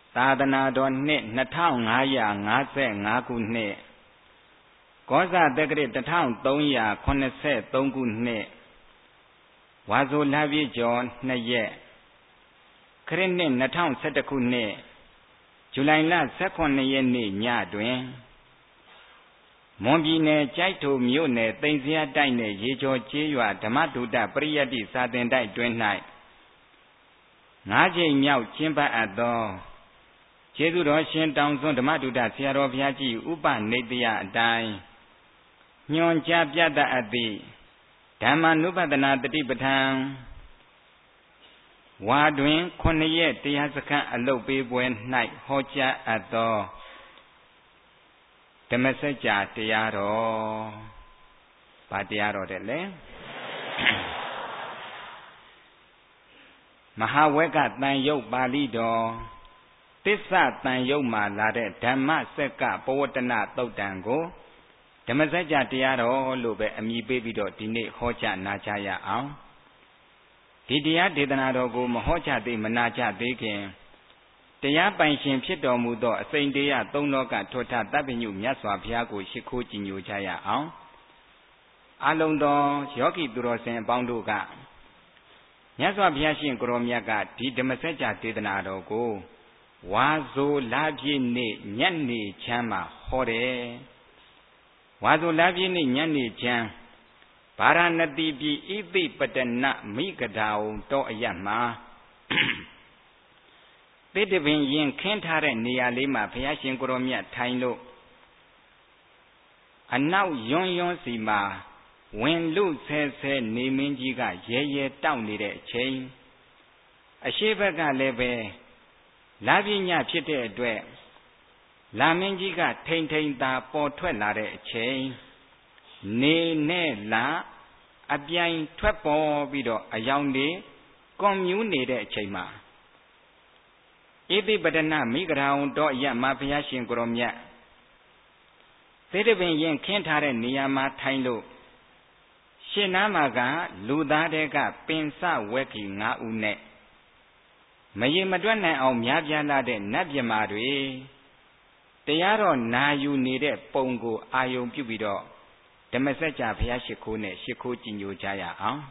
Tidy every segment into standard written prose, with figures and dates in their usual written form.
သာသနာတော်နှစ်2555ခုနှစ်ကောဇတက္ကရာ1383ခုနှစ်ဝါဆိုလပြည့်ကျော်2ရက်ခရစ်နှစ်2011ခုနှစ်ဇူလိုင်လ18ရက်နေ့ညတွင်မွန်ပြည်နယ်ကျိုက်ထိုမြို့နယ်သိမ်စရာတိုက်နယ်ရေကျော်ကျေးရွာဓမ္မဒုတပရိယတ္တိစာသင်တိုက်တွင်၌9ကြိမ်မြောက်ကျင်းပအပ်သောကျေးဇူးတော်ရှင်တောင်စွန်းဓမ္မဒုတဆရာတော်ဘုရားကြီးဥပနိတယအတိုင်းညွှန်ကြားပြသအပ်သည့်ဓမ္မနုပဒနာတတိပဋ္ဌာန်ဝါတွင်9ရက်တရားစခန်းအလုပ်ပေးပွဲ၌ဟောကြားအပ်သောဓမ္မစကြာတရားတော်ဘာတရားတော်တဲ့လဲမဟာဝက်ကတန်ရုပ်ပါဠိတော်သစ္စာတန်ရုပ်မှာလာတဲ့ဓမ္မစက္ကပဝတ္တနသုတ်တံကိုဓမ္မစကြာတရားတော်လို့ပဲအမည်ပေးပြီးတော့ဒီနေ့ဟောကြားနာကြားရအောင်ဒီတရားဒေသနာတော်ကိုမဟောကြားသေးမနာကြားသေးခင်တရားပိုင်ရှင်ဖြစ်တော်မူသောအစိမ့်တရားသုံးလောကထောထတပ်ပညုမြတ်စွာဘုရားကိုရှိခိုးကြည်ညိုကြရအောင်အလုံးသောယောဂီသူတော်စင်အပေါင်းတို့ကမြတ်စွာဘုရားရှင်ကိုရောမြတ်ကဒီဓမ္မစကြာဒေသနာတော်ကိုဝါဆိုလပြည့်နေ့ညနေချမ်းမှာဟောတယ်ဝါဆိုလပြည့်နေ့ညနေချမ်းဗာရာဏသီပြည်ဣသိပတနမိဂဒာဝံတောအယတ်မှာသေတပင်ရင်ခင်းထားတဲ့နေရာလေးမှာဘုရားရှင်ကိုရောမြတ်ထိုင်လို့အနောက်ယွန်းယွန်းစီမှာဝင်လူဆဲဆဲနေမင်းကြီးကရဲရဲတောက်နေတဲ့အချိန်အရှိဘက်ကလည်းပဲလာပြညဖြစ်တဲ့အတွက်လာမင်းကြီးကထိန်ထိန်သာပေါ်ထွက်လာတဲ့အချိန်နေနဲ့လာအပြိုင်ထွက်ပေါ်ပြီးတော့အယောင်တွေကွန်မြူးနေတဲ့အချိန်မှာဣတိပတနမိဂရာဝံတော်အယမဘုရားရှင်ကိုရောမြတ်သေတပင်ရင်ခင်းထားတဲ့နေရာမှာထိုင်လို့ရှင်းနာမှာကလူသားတွေကပင်စဝက်ကြီး9ဦးနဲ့မရေမတွက်နိုင်အောင်များပြားလာတဲ့နတ်မြမာတွေတရားတော်နာယူနေတဲ့ပုံကိုအာယုံပြုပြီးတော့ဓမ္မစကြာဘုရားရှိခိုးနဲ့ရှိခိုးကြည်ညိုကြရအောင်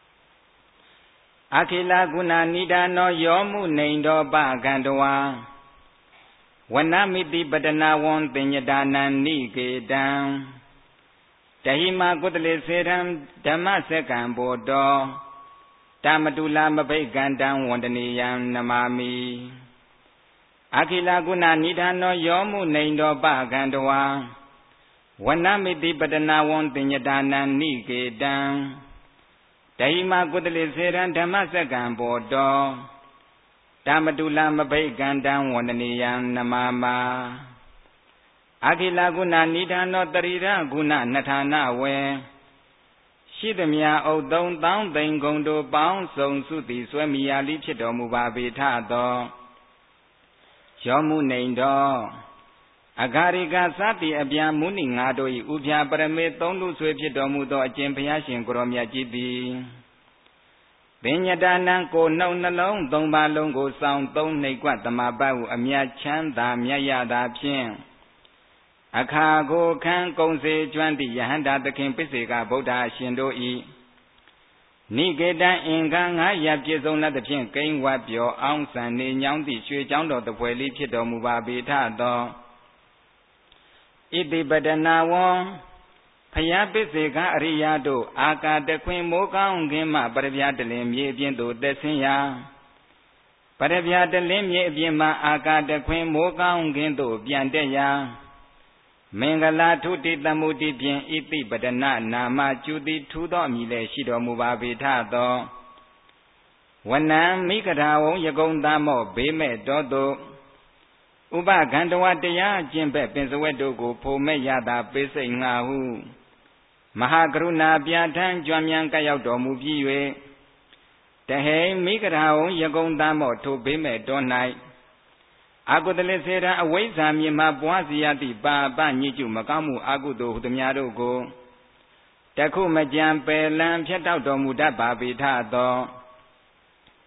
အခိလကုဏနိဒာနောယောမှုနေတော်ပကန္တဝါဝနမိတိပတနာဝံတင်ညတာနန္နိကေတံတဟိမကုတလေစေရံဓမ္မစက္ကံဘောတောတမတုလာမဘိကန္တံဝန္တနေယံနမာမိအခိလကုဏနိဒာနောယောမှုနေတော်ပကန္တဝါဝနမိတိပတနာဝံတင်ညတာနန္နိကေတံတဟိမကုတလေစေရံဓမ္မစက္ကံဘောတောတမတုလာမဘိကန္တံဝန္တနေယံနမာမာအခိလကုဏနိဒာနောတရိရကုဏနထာနဝေရှိသမျှဥဒ္သုံသောင်းသိန်ဂုံတို့ပေါင်းစုံစုသည်ဆွဲမိယာလိဖြစ်တော်မူပါပေထသောယောမှုနေတော်အဂါရိကသတိအပြန်မုဏိငါတို့၏ဥပြပရမေသုံးလူဆွေဖြစ်တော်မူသောအကျင့်ဘုရားရှင်ကိုရောမြတ်ကြီးသည်ပင်ညတာနံကိုနှုတ်နှလုံးသုံးပါလုံးကိုစောင့်သုံးနှိပ်ကွတမပတ်ဟုအမြတ်ချမ်းသာမြတ်ရတာဖြင့်အခါကိုခန်းကုံစေကျွမ်းသည့်ယဟန္တာသခင်ပစ္စေကဗုဒ္ဓရှင်တို့၏နိကေတံအင်္ဂါ9ရပ်ပြည့်စုံသဖြင့်ကိန်းဝတ်ပြောအောင်စံနေညောင်းသည့်ရွှေကျောင်းတော်တပွဲလေးဖြစ်တော်မူပါပေထသောဣတိပတနာဝံဖယားပစ္စေကအရိယာတို့အာကာတခွင်မိုးကောင်းခင်းမှပရဗျာတလင်မြေအပြင်သို့တက်ဆင်းရာပရဗျာတလင်မြေအပြင်မှအာကာတခွင်မိုးကောင်းခင်းသို့ပြန်တက်ရာမင်္ဂလာထုတိတမှုတိဖြင့်ဣတိပတနာနာမကျူတိထူသောအမည်လည်းရှိတော်မူပါပေထသောဝနံမိဂရာဝံယကုံသာမောဘေးမဲ့တော်သို့ဥပကန္တဝတရားကျင့်ဘက်ပင်စဝက်တို့ကိုဖို့မဲ့ရတာပိစိတ်ငှာဟုမဟာကရုဏာပြဋ္ဌာန်းကြွမြန်ကပ်ရောက်တော်မူပြီး၍တဟိမိဂရာဝံယကုံသာမောထိုဘေးမဲ့တော်၌အာကုတလေစေရန်အဝိဇ္ဇာမြေမှာပွားစီရသည့်ပါပညစ်ကျုမကောင်းမှုအာကုသိုလ်ဟုသမျှတို့ကိုတခုမကြံပယ်လံဖြတ်တောက်တော်မူတတ်ပါပေထသော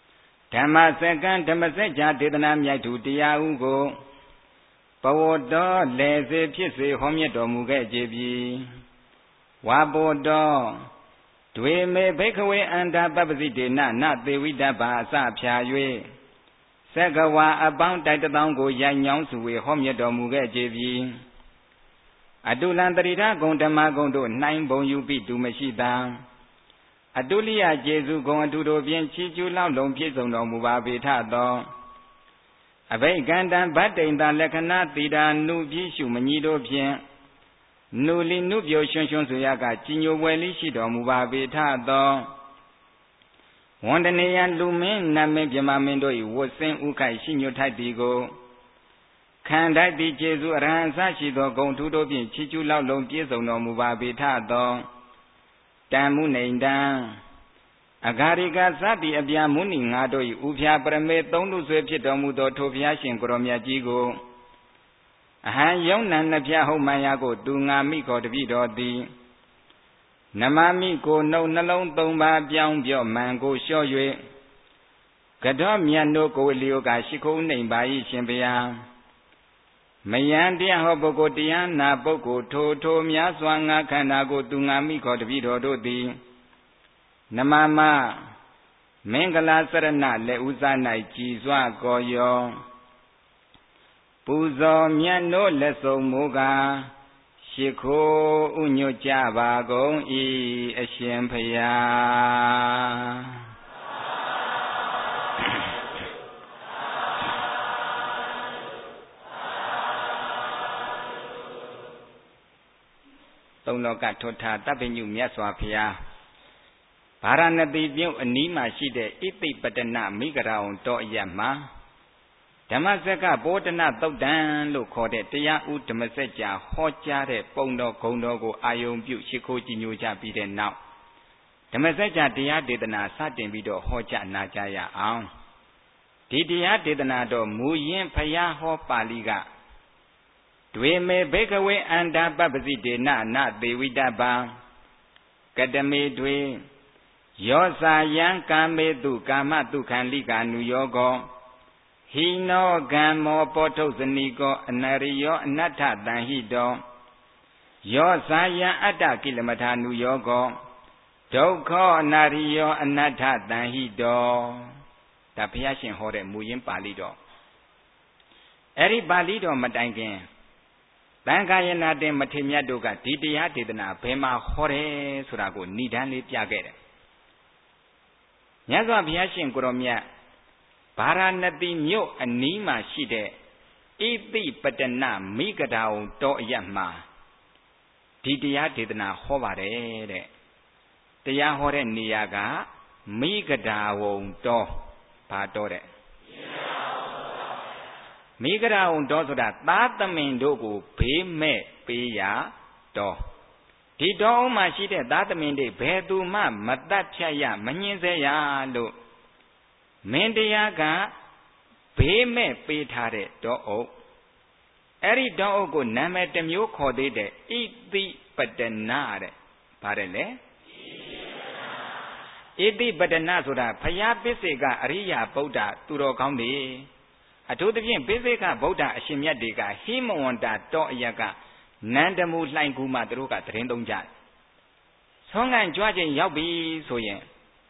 ဓမ္မစက္ကံဓမ္မစကြာဒေသနာမြိုက်သူတရားဥကိုပဝတ္တောလေစေဖြစ်စေဟောမြတ်တော်မူခဲ့ကြပြီဝါဘောတောဒွေမေဘိက္ခဝေအန္တာပပ္ပစိတေနနသေဝိတ္တဘာအစဖြာ၍သက္ကဝါအပေါင်းတိုက်တောင်းကိုရိုက်ညောင်းစုဝေဟောမြတ်တော်မူခဲ့ကြပြီအတုလံတရိထဂုံဓမ္မဂုံတို့နှိုင်းဘုံယူပြီးသူမရှိသာအတုလိယကျေစုဂုံအတုတို့ဖြင့်ချီးကျူးလောက်လုံးပြည့်စုံတော်မူပါပေထသောအဘိကန္တံဗတ္တိန်တလက္ခဏာတိတာနုပြည့်ရှုမညီတို့ဖြင့်နုလီနုပြိုရွှွှွှွှဆိုရကကြီးညိုပွဲလေးရှိတော်မူပါပေထသောဝန္ဒနေယလူမင်းနတ်မင်းမြမမင်းတို့၏ဝတ်ဆင်းဥခိုက်ရှိညွတ်ထိုက်သည်ကိုခံထိုက်သည်ကျေစုအရဟံအစရှိသောဂုံထူးတို့ဖြင့်ချီးကျူးလောက်လုံးပြည့်စုံတော်မူပါပေထသောတံမှုနေတံအဂါရိကသတိအပြာမုဏိငါတို့၏ဥဖြာပရမေသုံးလူဆွေဖြစ်တော်မူသောထိုဘုရားရှင်ကိုရောမြတ်ကြီးကိုအဟံယုံနံနှစ်ဖြာဟုတ်မှန်ရာကိုသူငါမိခေါ်တပိတော်သည်နမမိကိုနှုတ်နှလုံးသုံးပါးပြောင်းပြော့မှန်ကိုလျှော့၍ကတော်မြတ်တို့ကိုလျောကရှိခိုးနှိမ်ပါ၏ရှင်ဘုရားမယံတရားဟောပုဂ္ဂိုလ်တရားနာပုဂ္ဂိုလ်ထိုများစွာငါခန္ဓာကိုသူငါမိခေါ်တပိတော်တို့သည်နမမမင်္ဂလာစရဏလက်ဥစား၌ကြည်စွာကောယောပူဇော်မြတ်တို့လက်ဆုံးမူကားရှိခိုးဥညွတ်ကြပါကုန်၏အရှင်ဖယားသုံးလောကထွဋ္ဌတပ္ပညုမြတ်စွာဘုရားဗာရာဏသီမြို့အနီးမှာရှိတဲ့ဣသိပတနာမိဂရာဝန်တောအရပ်မှာဓမ္မစက္ကဘောဓနသုတ်တံလို့ခေါ်တဲ့တရားဥဓမ္မစကြာဟောကြားတဲ့ပုံတော်ဂုံတော်ကိုအာယုံပြုရှိခိုးကြည်ညိုကြပြီးတဲ့နောက်ဓမ္မစကြာတရားဒေသနာစတင်ပြီးတော့ဟောကြားနာကြားရအောင်ဒီတရားဒေသနာတော်မူရင်းဖယားဟောပါဠိကဒွေမေဘိက္ခဝေအန္တာပပ္ပစိတေနနသေဝိတ္တဗံကတမေတွေယောစာယံကာမေတုကာမတုခံလိကာနုယောကောဟိနောဂမ္မောပောထုဇနိကောအနရိယောအနတ္ထတံဟိတောယောစာယံအတ္တကိလမထာနုယောကောဒုက္ခောအနာရိယောအနတ္ထတံဟိတောဒါဘုရားရှင်ဟောတဲ့မူရင်းပါဠိတော်အဲ့ဒီပါဠိတော်မတိုင်ခင်သံဃာယနာတင်မထေရမြတ်တို့ကဒီတရားဒေသနာဘယ်မှာဟောတယ်ဆိုတာကိုဏိဒန်းလေးပြခဲ့တယ်မြတ်စွာဘုရားရှင်ကိုရောမြတ်ဗာရာဏသီမြို့အနီးမှာရှိတဲ့ဣသိပတနာမိဂဒါဝံတောအရပ်မှာဒီတရားဒေသနာဟောပါတယ်တဲ့တရားဟောတဲ့နေရာကမိဂဒါဝံတောဘာတောတဲ့မိဂဒါဝံတောဆိုတာသားသမင်တို့ကိုဘေးမဲ့ပေးရတောဒီတောအုံးမှာရှိတဲ့သားသမင်တွေဘယ်သူမှမတတ်ဖြတ်ရမညှင်းဆဲရလို့မင်းတရားကဘေးမဲ့ပေးထားတဲ့တောအုပ်အဲ့ဒီတောအုပ်ကိုနာမည်တစ်မျိုးခေါ်သေးတယ်ဣသိပတနာတဲ့ဗါတယ်လေဣသိပတနာဆိုတာဘုရားပစ္စေကအရိယာဗုဒ္ဓသူတော်ကောင်းတွေအထူးသဖြင့်ပစ္စေကဗုဒ္ဓအရှင်မြတ်တွေကဟိမဝန္တာတောအရပ်ကနန္ဒမူလှိုင်ကူမှသူတို့ကသတင်းသုံးကြတယ်ဆောင်းကန်ကြွခြင်းရောက်ပြီဆိုရင်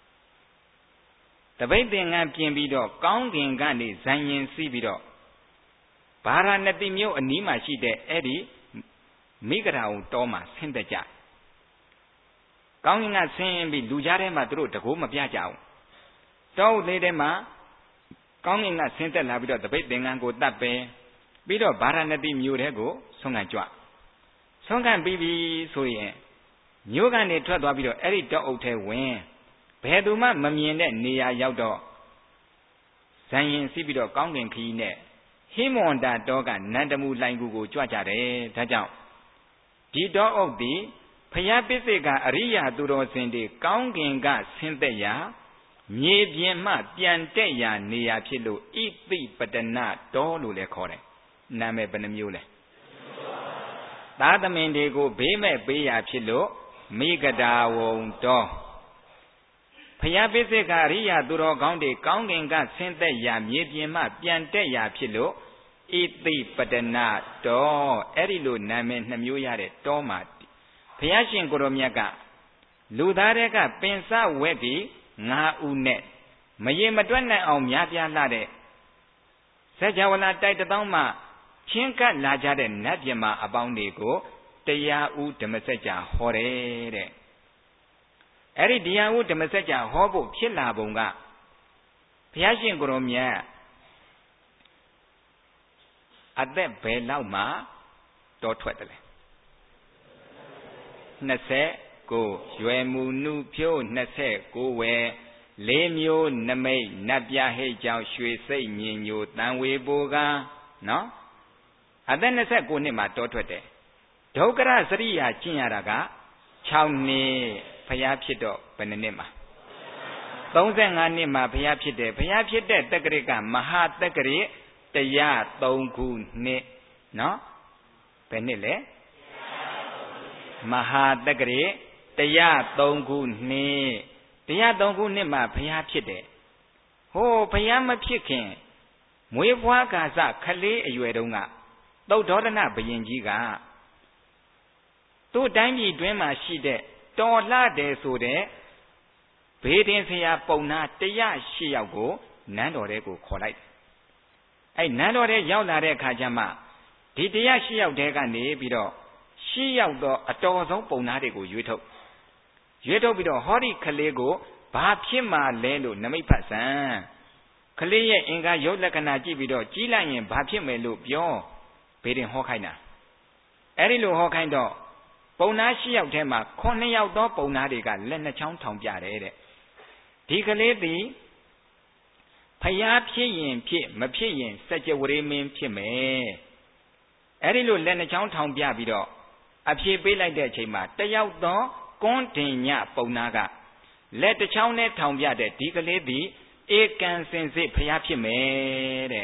တပိတ်သင်္ကန်းပြင်ပြီးတော့ကောင်းကင်ကနေဇန်ရင်စီးပြီးတော့ဗာရာဏသီမြို့အနီးမှာရှိတဲ့အဲ့ဒီမိဂရာဝံတောမှာဆင်းသက်ကြကောင်းကင်ကဆင်းပြီးလူကြားထဲမှာသူတို့တကိုးမပြကြဘူးတောလေးထဲမှာကောင်းကင်ကဆင်းသက်လာပြီးတော့တပိတ်သင်္ကန်းကိုတတ်ပယ်ပြီးတော့ဗာရာဏသီမြို့ထဲကိုဆုံးကန်ကြွဆုံးကန်ပြီးပြီဆိုရင်မြို့ကနေထွက်သွားပြီးတော့အဲ့ဒီတောအုပ်ထဲဝင်ဘယ်သူမှမမြင်တဲ့နေရာရောက်တော့ဇန်ရင်စီးပြီးတော့ကောင်းကင်ခီးနဲ့ဟိမဝန္တာတောကနန္ဒမူလှိုင်ကူကိုကြွကြတယ်ဒါကြောင့်ဒီတောအုပ်သည်ဖယားပစ္စေကအရိယာသူတော်စင်တွေကောင်းကင်ကဆင်းသက်ရာမြေပြင်မှပြန်တက်ရာနေရာဖြစ်လို့ဣသိပတနာတောလို့လည်းခေါ်တယ်နာမည်ဘယ်နှမျိုးလဲသားသမင်တွေကိုဘေးမဲ့ပေးရာဖြစ်လို့မိဂဒါဝံတောဖျားပိစိကအရိယာသူတော်ကောင်းတွေကောင်းကင်ကဆင်းသက်ရာမြေပြင်မှပြန်တက်ရာဖြစ်လို့ဣတိပတနာတောအဲ့ဒီလိုနာမည်နှမျိုးရတဲ့တောမှာဘုရားရှင်ကိုရောမြတ်ကလူသားတွေကပင်စဝက်ပြီး9ဦးနဲ့မရင်မတွက်နိုင်အောင်များပြားလာတဲ့စัจ java လာတိုက်တောင်းမှချင်းကပ်လာကြတဲ့နတ်ပြမအပေါင်းတွေကိုတရားဥဓမ္မစကြာဟောတယ်တဲ့အဲ့ဒီတရားဥဓမ္မစကြာဟောဖို့ဖြစ်လာပုံကဘုရားရှင်ကိုရောမြတ်အသက်ဘယ်လောက်မှတောထွက်တယ်လဲ29ရွယ်မူနုဖြိုး29ဝယ်4မျိုးနမိတ်နတ်ပြဟိတ်ကြောင့်ရွှေစိတ်ညင်ညိုတန်ဝေပိုကနော်အသက်29နှစ်မှာတောထွက်တယ်ဒုက္ခရစရိယာကျင့်ရတာက6နှစ်ဘုရားဖြစ်တော့ဘယ်နှစ်မှာ35နှစ်မှာဘုရားဖြစ်တယ်ဘုရားဖြစ်တဲ့တက္ကရာကမဟာတက္ကရာ103ခုနှစ်နော်ဘယ်နှစ်လဲမဟာတက္ကရာ103ခုနှစ်103ခုနှစ်မှာဘုရားဖြစ်တယ်ဟိုဘုရားမဖြစ်ခင်မွေးဖွားကာစခလေးအရွယ်တုန်းကသုဒ္ဓောဒနဘုရင်ကြီးကသူ့တိုင်းပြည်တွင်းမှာရှိတဲ့တော်လှတယ်ဆိုတဲ့ဘေးတင်ဆရာပုံနာ108ယောက်ကိုနန်းတော်ထဲကိုခေါ်လိုက်အဲ့နန်းတော်ထဲရောက်လာတဲ့အခါကျမှဒီ108ယောက်တဲကနေပြီးတော့10ယောက်သောအတော်ဆုံးပုံနာတွေကိုရွေးထုတ်ပြီးတော့ဟောဒီခလေးကိုဘာဖြစ်မှလဲလို့နမိတ်ဖတ်စမ်းခလေးရဲ့အင်္ဂါရုပ်လက္ခဏာကြည့်ပြီးတော့ကြီးလိုက်ရင်ဘာဖြစ်မယ်လို့ပြောဘေးတင်ဟောခိုင်းတာအဲ့ဒီလိုဟောခိုင်းတော့ပုံနာ10ယောက်ထဲမှာ9ယောက်သောပုံနာတွေကလက်နှချောင်းထောင်ပြတယ်တဲ့ဒီကလေးသည်ဖျားဖြစ်ရင်ဖြစ်မဖြစ်ရင်စัจ java မင်းဖြစ်မယ်အဲ့ဒီလိုလက်နှချောင်းထောင်ပြပြီးတော့အဖြေပေးလိုက်တဲ့အချိန်မှာတယောက်သောကွန်းတင်ညပုံနာကလက်တစ်ချောင်းနဲ့ထောင်ပြတဲ့ဒီကလေးသည်ဧကံစင်စစ်ဖျားဖြစ်မယ်တဲ့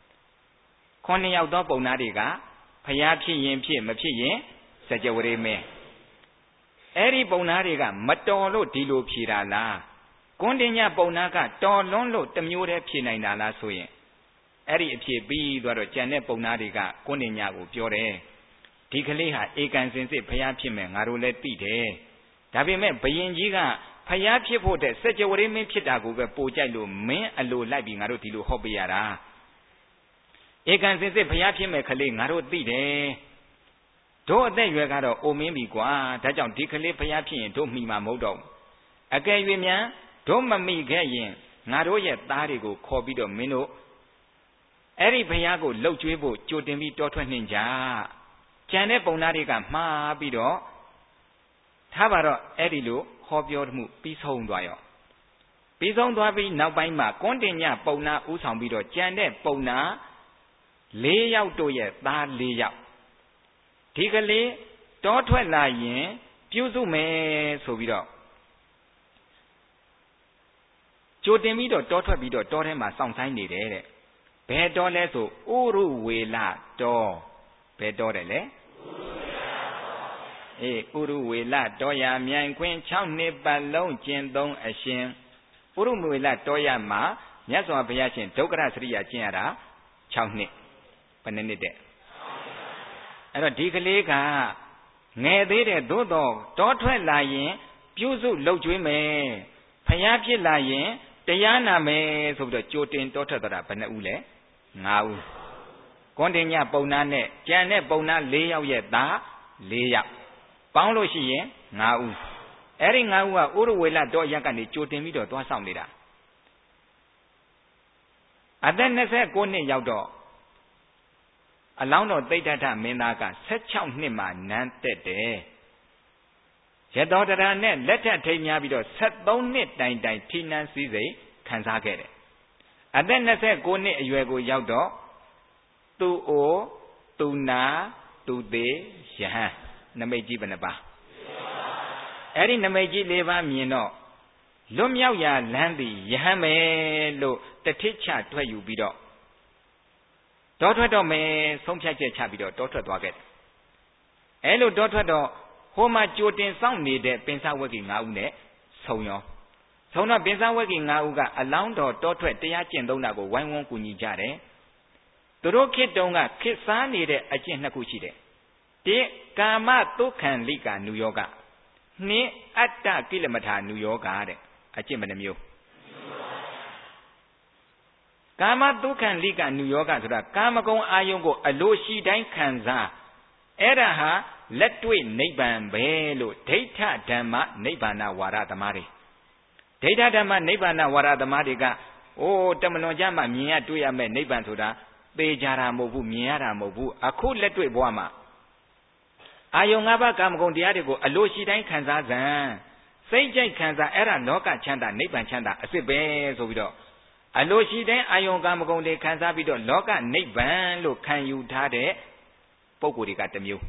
9ယောက်သောပုံနာတွေကဖျားဖြစ်ရင်ဖြစ်မဖြစ်ရင်စัจ java မင်းအဲ့ဒီပုံနာတွေကမတော်လို့ဒီလိုဖြေတာလားကွန်းတင်ညပုံနာကတော်လွန်းလို့တမျိုးတည်းဖြေနိုင်တာလားဆိုရင်အဲ့ဒီအဖြေပြီးသွားတော့ကြံတဲ့ပုံနာတွေကကွန်းတင်ညကိုပြောတယ်ဒီကလေးဟာဧကံစင်စစ်ဖျားဖြစ်မယ်ငါတို့လည်းသိတယ်ဒါပေမဲ့ဘယင်ကြီးကဖျားဖြစ်ဖို့တဲ့စัจ java မင်းဖြစ်တာကိုပဲပိုကြိုက်လို့မင်းအလိုလိုက်ပြီးငါတို့ဒီလိုဟောပေးရတာဧကံစင်စစ်ဖျားဖြစ်မယ်ကလေးငါတို့သိတယ်တို့အသက်ရွယ်ကတော့အိုမင်းပြီကွာဒါကြောင့်ဒီကလေးဖျားဖြစ်ရင်တို့မိမှာမဟုတ်တော့အကယ်၍မြန်တို့မမိခဲ့ရင်ငါတို့ရဲ့သားတွေကိုခေါ်ပြီးတော့မင်းတို့အဲ့ဒီဘုရားကိုလှုပ်ကြွေးဖို့ကြိုတင်ပြီးတောထွက်နှင်ကြကျန်တဲ့ပုံသားတွေကမှားပြီးတော့ထားပါတော့အဲ့ဒီလိုဟောပြောမှုပြီးဆုံးသွားရောပြီးဆုံးသွားပြီးနောက်ပိုင်းမှာကွန်းတင်ညပုံနာဥဆောင်ပြီးတော့ကြံတဲ့ပုံနာ4ယောက်တို့ရဲ့သား4ယောက်ဒီကလေးတောထွက်လာရင်ပြုစုမယ်ဆိုပြီးတော့ကြိုတင်ပြီးတော့တောထွက်ပြီးတော့တောထဲမှာစောင့်ဆိုင်နေတယ်တဲ့ဘယ်တောလဲဆိုဥရုဝေလတောဘယ်တောတယ်လဲဥရုဝေလတောရမြိုင်ခွင်6နှစ်ပတ်လုံးကျင့်သုံးအရှင်ဥရုဝေလတောရမှာမြတ်စွာဘုရားရှင်ဒုက္ခရစရိယာကျင့်ရတာ6နှစ်ဘယ်နှစ်တဲ့အဲ့တော့ဒီကလေးကငယ်သေးတယ်သို့တော့တောထွက်လာရင်ပြုစုလှုပ်ကြွေးမယ်ဖျားဖြစ်လာရင်တရားနာမယ်ဆိုပြီးတော့ကြိုတင်တောထွက်သွားတာဘယ်နှဦးလဲ5ဦးကွန်တင်ညပုံနာနဲ့ကြံတဲ့ပုံနာ4ယောက်ရဲ့သား4ယောက်ပေါင်းလို့ရှိရင်5ဦးအဲ့ဒီ5ဦးကဥရဝေလတောရက်ကနေကြိုတင်ပြီးတော့သွားဆောင်နေတာအသက်29နှစ်ရောက်တော့အလောင်းတော်သိဋ္ဌထမင်းသားက16နှစ်မှနန်းတက်တယ်ရတောတရာနဲ့လက်ထပ်ထိမ်းများပြီးတော့73နှစ်တိုင်တိုင်ထိနန်းစည်းစိမ်ခံစားခဲ့တယ်အသက်29နှစ်အရွယ်ကိုရောက်တော့သူအိုသူနာသူသေးယဟန်နမိတ်ကြီးဘယ်နှပါအဲ့ဒီနမိတ်ကြီး4ပါးမြင်တော့လွတ်မြောက်ရာလမ်းသည်ယဟန်ပဲလို့တထိချထွက်ယူပြီးတော့တောထွက်တော့မယ်ဆုံးဖြတ်ချက်ချပြီးတော့တောထွက်သွားခဲ့တယ်အဲ့လိုတောထွက်တော့ဟိုမှာကြိုတင်စောင့်နေတဲ့ပင်စဝက်ကီ9ဦးနဲ့ဆုံရောဆုံးတော့ပင်စားဝက်ကြီး9ဦးကအလောင်းတော်တောထွက်တရားကျင့်သုံးတာကိုဝိုင်းဝန်းကူညီကြတယ်သူတို့ခေတ်တုန်းကခေတ်စားနေတဲ့အကျင့်2ခုရှိတယ်1ကာမတုခံလိကာနုယောဂ2အတ္တကိလမထာနုယောဂတဲ့အကျင့်ဘယ်နှမျိုးကာမတုခံလိကာနုယောဂဆိုတာကာမဂုဏ်အာယုံကိုအလိုရှိတိုင်းခံစားအဲ့ဒါဟာလက်တွေ့နိဗ္ဗာန်ပဲလို့ဒိဋ္ဌဓမ္မနိဗ္ဗာန်ဝါဒသမားတွေဒိဋ္ဌဓမ္မနိဗ္ဗာန်ဝါဒသမားတွေကအိုးတမလွန်ကြမှမြင်ရတွေ့ရမဲ့နိဗ္ဗာန်ဆိုတာသေချာတာမဟုတ်ဘူးမြင်ရတာမဟုတ်ဘူးအခုလက်တွေ့ဘဝမှာအာယုံ၅ပါးကာမဂုဏ်တရားတွေကိုအလိုရှိတိုင်းခံစားစမ်းစိတ်ကြိုက်ခံစားအဲ့ဒါလောကချမ်းသာနိဗ္ဗာန်ချမ်းသာအစစ်ပဲဆိုပြီးတော့အလိုရှိတိုင်းအာယုံကာမဂုဏ်တွေခံစားပြီးတော့လောကနိဗ္ဗာန်လို့ခံယူထားတဲ့ပုဂ္ဂိုလ်တွေကတစ်မျိုး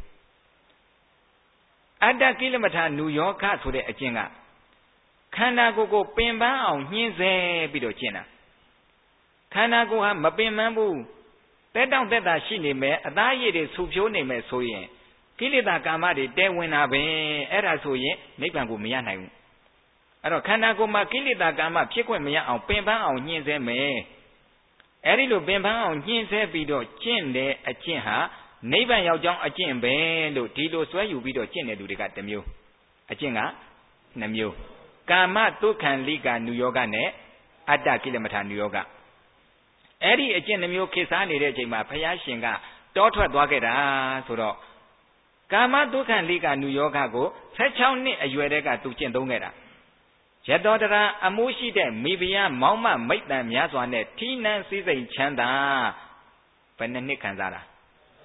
အတ္တကိလမထာနုယောဂဆိုတဲ့အကျင့်ကခန္ဓာကိုယ်ကိုပင်ပန်းအောင်ညှင်းဆဲပြီးတော့ကျင့်တာခန္ဓာကိုယ်ဟာမပင်ပန်းဘူးတဲတောင့်တက်တာရှိနေမယ်အသားရည်တွေဆူဖြိုးနေမယ်ဆိုရင်ကိလေသာကာမတွေတဲဝင်တာပဲအဲ့ဒါဆိုရင်နိဗ္ဗာန်ကိုမရနိုင်ဘူးအဲ့တော့ခန္ဓာကိုယ်မှာကိလေသာကာမဖြစ်ခွင့်မရအောင်ပင်ပန်းအောင်ညှင်းဆဲမယ်အဲ့ဒီလိုပင်ပန်းအောင်ညှင်းဆဲပြီးတော့ကျင့်တဲ့အကျင့်ဟာနိဗ္ဗာန်ရောက်ကြောင်းအကျင့်ပဲလို့ဒီလိုဆွဲယူပြီးတော့ကျင့်တဲ့လူတွေကတစ်မျိုးအကျင့်က2မျိုးကာမတုခံလိကာနုယောဂနဲ့အတ္တကိလမထာနုယောဂအဲ့ဒီအကျင့်2မျိုးခေတ်စားနေတဲ့အချိန်မှာဘုရားရှင်ကတောထွက်သွားခဲ့တာဆိုတော့ကာမတုခံလိကာနုယောဂကို16နှစ်အရွယ်တည်းကသူကျင့်သုံးခဲ့တာရတောတရာအမှုရှိတဲ့မိဖုရားမောင်းမမိတ်တန်များစွာနဲ့ထိနှံစည်းစိမ်ချမ်းသာဘယ်နှစ်ခံစားတာ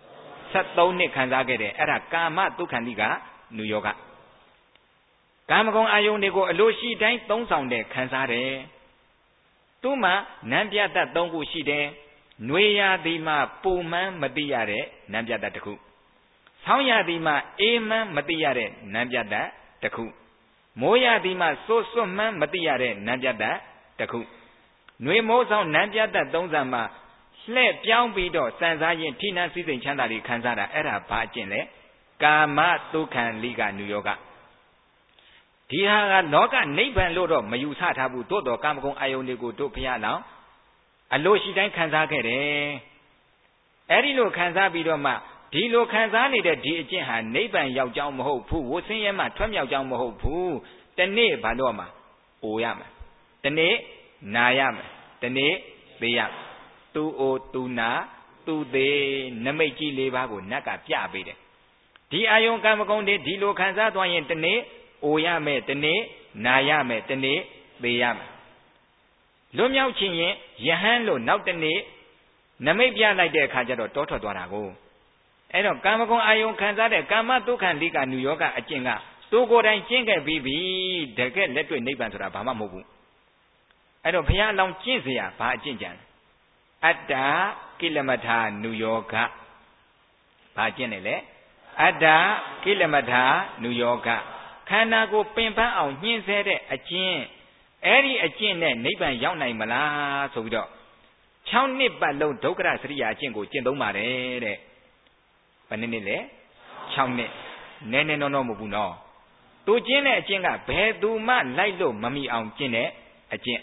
73နှစ်ခံစားခဲ့တယ်အဲ့ဒါကာမတုခံလိကာနုယောဂကာမဂုဏ်အာယုန်တွေကိုအလိုရှိတိုင်းသုံးဆောင်တဲ့ခံစားတယ်သူ့မှာနံပြတ္တ3ခုရှိတယ်နွေရာသီမှာပူမှန်းမသိရတဲ့နံပြတ္တတစ်ခုဆောင်းရာသီမှာအေးမှန်းမသိရတဲ့နံပြတ္တတစ်ခုမိုးရာသီမှာစိုးစွတ်မှန်းမသိရတဲ့နံပြတ္တတစ်ခုနွေမိုးဆောင်နံပြတ္တ3ဆံမှာလှဲ့ပြောင်းပြီးတော့စံစားရင်ထိနှံစည်းစိမ်ချမ်းသာတွေခံစားတာအဲ့ဒါဘာအကျင့်လဲကာမတုခံလိကာနုယောဂဒီဟာကလောကနိဗ္ဗာန်လို့တော့မယူဆထားဘူးတို့တော့ကာမဂုဏ်အာယုန်တွေကိုတို့ဘုရားလောင်းအလိုရှိတိုင်းခံစားခဲ့တယ်အဲ့ဒီလိုခံစားပြီးတော့မှဒီလိုခံစားနေတဲ့ဒီအကျင့်ဟာနိဗ္ဗာန်ရောက်ကြောင်းမဟုတ်ဘူးဝဆင်းရဲမှထွက်မြောက်ကြောင်းမဟုတ်ဘူးတနေ့ဘာလို့မှာအိုရမယ်တနေ့နာရမယ်တနေ့သေရမယ်သူအိုသူနာသူသေးနမိတ်ကြီး၄ပါးကိုနတ်ကပြပေးတယ်ဒီအာယုံကာမဂုဏ်တွေဒီလိုခံစားသွားရင်တနေ့အိုရမယ်တနေ့နာရမယ်တနေ့သေရမယ်လွတ်မြောက်ခြင်းရင်ယဟန်လို့နောက်တနေ့နမိတ်ပြလိုက်တဲ့အခါကျတော့တောထွက်သွားတာကိုအဲ့တော့ကာမဂုဏ်အာယုံခံစားတဲ့ကာမတုခံလိကာနုယောဂအကျင့်ကသူကိုယ်တိုင်ကျင့်ခဲ့ပြီးပြီတကယ်လက်တွေ့နိဗ္ဗာန်ဆိုတာဘာမှမဟုတ်ဘူးအဲ့တော့ဘုရားအလောင်းကျင့်เสียဘာအကျင့်ကြံအတ္တကိလမထာနုယောဂဘာကျင့်နေလဲအတ္တကိလမထာနုယောဂခန္ဓာကိုပင်ပန်းအောင်ညှင်းဆဲတဲ့အကျင့်အဲ့ဒီအကျင့်နဲ့နိဗ္ဗာန်ရောက်နိုင်မလားဆိုပြီးတော့6နှစ်ပတ်လုံးဒုက္ခရစရိယာအကျင့်ကိုကျင့်သုံးပါတယ်တဲ့ဘယ်နှစ်လဲ6နှစ်နည်းနည်းတော့မဟုတ်ဘူးနော်သူကျင့်တဲ့အကျင့်ကဘယ်သူမှလိုက်လို့မမိအောင်ကျင့်တဲ့အကျင့်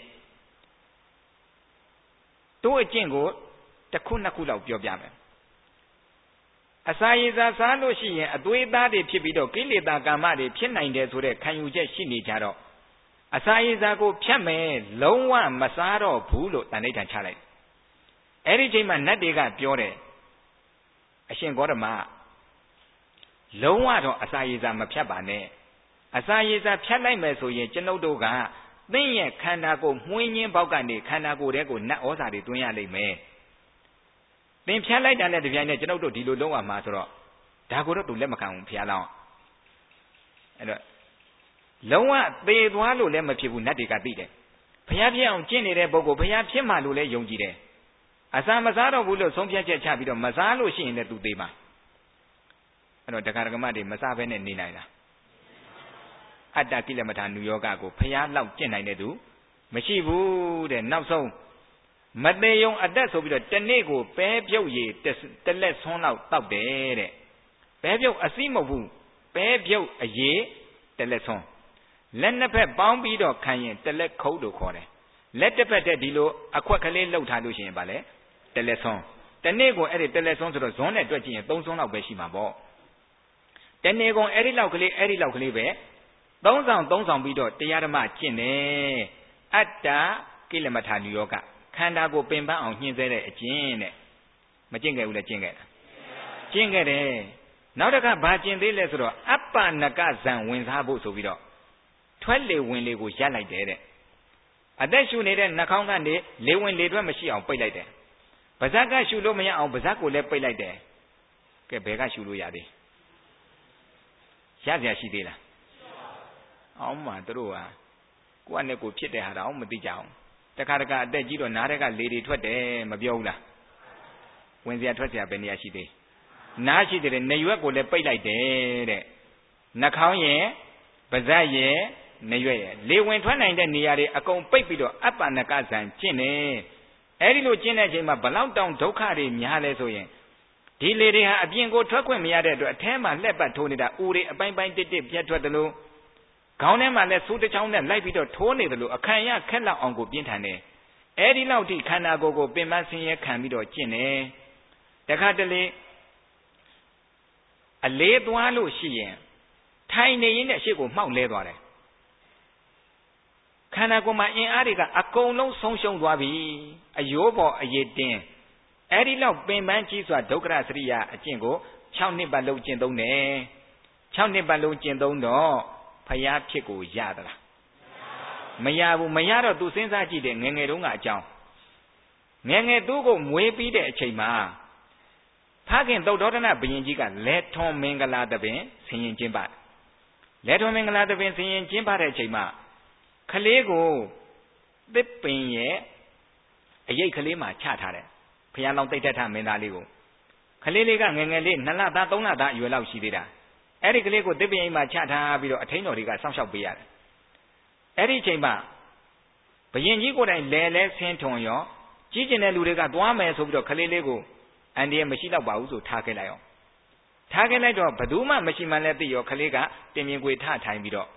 သူ့အကျင့်ကိုတစ်ခုနှစ်ခုလောက်ပြောပြမယ်အစာရည်စားစားလို့ရှိရင်အသွေးအသားတွေဖြစ်ပြီးတော့ကိလေသာကာမတွေဖြစ်နိုင်တယ်ဆိုတဲ့ခံယူချက်ရှိနေကြတော့အစာရည်စားကိုဖြတ်မယ်လုံးဝမစားတော့ဘူးလို့တဏှိဋ္ဌာန်ချလိုက်အဲ့ဒီချိန်မှာနတ်တွေကပြောတယ်အရှင်ဂေါတမလုံးဝတော့အစာရည်စားမဖြတ်ပါနဲ့အစာရည်စားဖြတ်လိုက်မယ်ဆိုရင်ကျွန်ုပ်တို့ကသင်ရဲ့ခန္ဓာကိုယ်မှွင်းခြင်းဘောက်ကနေခန္ဓာကိုယ်ထဲကိုနတ်ဩဇာတွေတွင်းရလိမ့်မယ်သင်ဖြတ်လိုက်တာနဲ့တပြိုင်နက်ကျွန်ုပ်တို့ဒီလိုလုံးဝမှာဆိုတော့ဒါကိုတော့သူလက်မခံဘူးဖျားလောင်းအဲ့တော့လုံးဝသေသွားလို့လည်းမဖြစ်ဘူးနတ်တွေကသိတယ်ဘုရားဖြစ်အောင်ကျင့်နေတဲ့ပုဂ္ဂိုလ်ဘုရားဖြစ်မှလို့လည်းယုံကြည်တယ်အစာမစားတော့ဘူးလို့ဆုံးဖြတ်ချက်ချပြီးတော့မစားလို့ရှိရင်လည်းသူသေမှာအဲ့တော့တရားဓမ္မတွေမစားဘဲနဲ့နေနိုင်လားအတ္တကိလမထာနုယောဂကိုဘုရားလောက်ကျင့်နိုင်တဲ့သူမရှိဘူးတဲ့နောက်ဆုံးမသေးယုံအတက်ဆိုပြီးတော့တနေ့ကိုပဲပြုတ်ရည်တလက်ဆွန်းလောက်တောက်တယ်တဲ့ပဲပြုတ်အစီးမဟုတ်ဘူးပဲပြုတ်အရည်တလက်ဆွန်းလက်နှစ်ဖက်ပေါင်းပြီးတော့ခံရင်တလက်ခုတ်လို့ခေါ်တယ်လက်တစ်ဖက်တည်းဒီလိုအခွက်ကလေးလှုပ်ထားလို့ရှိရင်ဗာလဲတလက်ဆွန်းတနေ့ကိုအဲ့ဒီတလက်ဆွန်းဆိုတော့ဇွန်းနဲ့တွက်ကြည့်ရင်3ဆွန်းလောက်ပဲရှိမှာပေါ့တနေ့ကုန်အဲ့ဒီလောက်ကလေးပဲ3ဆောင်ပြီးတော့တရားဓမ္မကျင့်တယ်အတ္တကိလမထာနိယောဂခန္ဓာကိုပင်ပန်းအောင်ညှင်းဆဲတဲ့အကျင့်တဲ့မကျင့်ခဲ့ဘူးလဲကျင့်ခဲ့တာကျင့်ခဲ့တယ်နောက်တစ်ခါဘာကျင့်သေးလဲဆိုတော့အပ္ပနကဇံဝင်စားဖို့ဆိုပြီးတော့ထွက်လေဝင်လေကိုရပ်လိုက်တယ်တဲ့အသက်ရှူနေတဲ့နှာခေါင်းကနေလေဝင်လေထွက်မရှိအောင်ပိတ်လိုက်တယ်ပါးစပ်ကရှူလို့မရအောင်ပါးစပ်ကိုလည်းပိတ်လိုက်တယ်ကဲဘယ်ကရှူလို့ရသေးရစရာရှိသေးလားအောင်မှာတို့ကကိုယ့်နဲ့ကိုဖြစ်တဲ့ဟာတော့မသိကြအောင်တခါအသက်ကြီးတော့နားထဲကလေတွေထွက်တယ်မပြောဘူးလားဝင်စရာထွက်စရာဘယ်နေရာရှိသေးနားရှိတယ်နေရွက်ကိုလည်းပိတ်လိုက်တယ်တဲ့နှာခေါင်းရဲ့ပါးစပ်ရဲ့နေရွက်ရဲ့လေဝင်ထွက်နိုင်တဲ့နေရာတွေအကုန်ပိတ်ပြီးတော့အပ္ပနကဇံကျင့်တယ်အဲ့ဒီလိုကျင့်တဲ့အချိန်မှာဘလောက်တောင်ဒုက္ခတွေများလဲဆိုရင်ဒီလေတွေဟာအပြင်ကိုထွက်ခွင့်မရတဲ့အတွက်အထဲမှာလှက်ပတ်ထိုးနေတာဦးတွေအပိုင်းပိုင်းတစ်ပြတ်ထွက်တယ်လို့ခေါင်းထဲမှာလည်းစိုးတစ်ချောင်းနဲ့လိုက်ပြီးတော့ထိုးနေတယ်လို့အခန့်ရခက်လောက်အောင်ကိုပြင်းထန်တယ်အဲ့ဒီလောက်ထိခန္ဓာကိုယ်ကိုပင်ပန်းဆင်းရဲခံပြီးတော့ကျင့်တယ်တခါတလေအလေးသွားလို့ရှိရင်ထိုင်နေရင်လည်းအရှိကိုမှောက်လဲသွားတယ်ခန္ဓာကိုယ်မှာအင်အားတွေကအကုန်လုံးဆုံးရှုံးသွားပြီအယိုးပေါ်အရည်တင်းအဲ့ဒီလောက်ပင်ပန်းကြီးစွာဒုက္ခရစရိယအကျင့်ကို6နှစ်ပတ်လုံးကျင့်သုံးတယ်6နှစ်ပတ်လုံးကျင့်သုံးတော့ဖျားဖြစ်ကိုရသလားမရဘူးမရတော့သူစဉ်းစားကြည့်တယ်ငယ်ငယ်တုန်းကအကြောင်းငယ်ငယ်သူ့ကိုမွေးပြီးတဲ့အချိန်မှာဖခင်သုတ်တော်ဒနာဘုရင်ကြီးကလက်ထွန်မင်္ဂလာသဘင်ဆင်ရင်ကျင်းပလက်ထွန်မင်္ဂလာသဘင်ဆင်ရင်ကျင်းပတဲ့အချိန်မှာခလေးကိုသစ်ပင်ရဲ့အရိတ်ကလေးမှာချထားတယ်ဘုရားလောင်းတိတ်တက်ထမင်းသားလေးကိုခလေးလေးကငယ်ငယ်လေး2လသား3လသားအရွယ်လောက်ရှိသေးတာအဲ့ဒီကလေးကိုသစ်ပင်အိမ်မှာချထားပြီးတော့အထိန်တော်တွေကစောင့်ရှောက်ပေးရတယ်အဲ့ဒီအချိန်မှာဘုရင်ကြီးကိုယ်တိုင်လဲဆင်းထွန်ရောကြီးကျင်တဲ့လူတွေကသွားမယ်ဆိုပြီးတော့ခလေးလေးကိုအန်ဒီရဲ့မရှိတော့ပါဘူးဆိုထားခဲ့လိုက်အောင်ထားခဲ့လိုက်တော့ဘယ်သူမှမရှိမှလည်းသိရောခလေးကတင်မြင်ကိုထထိုင်ပြီးတော့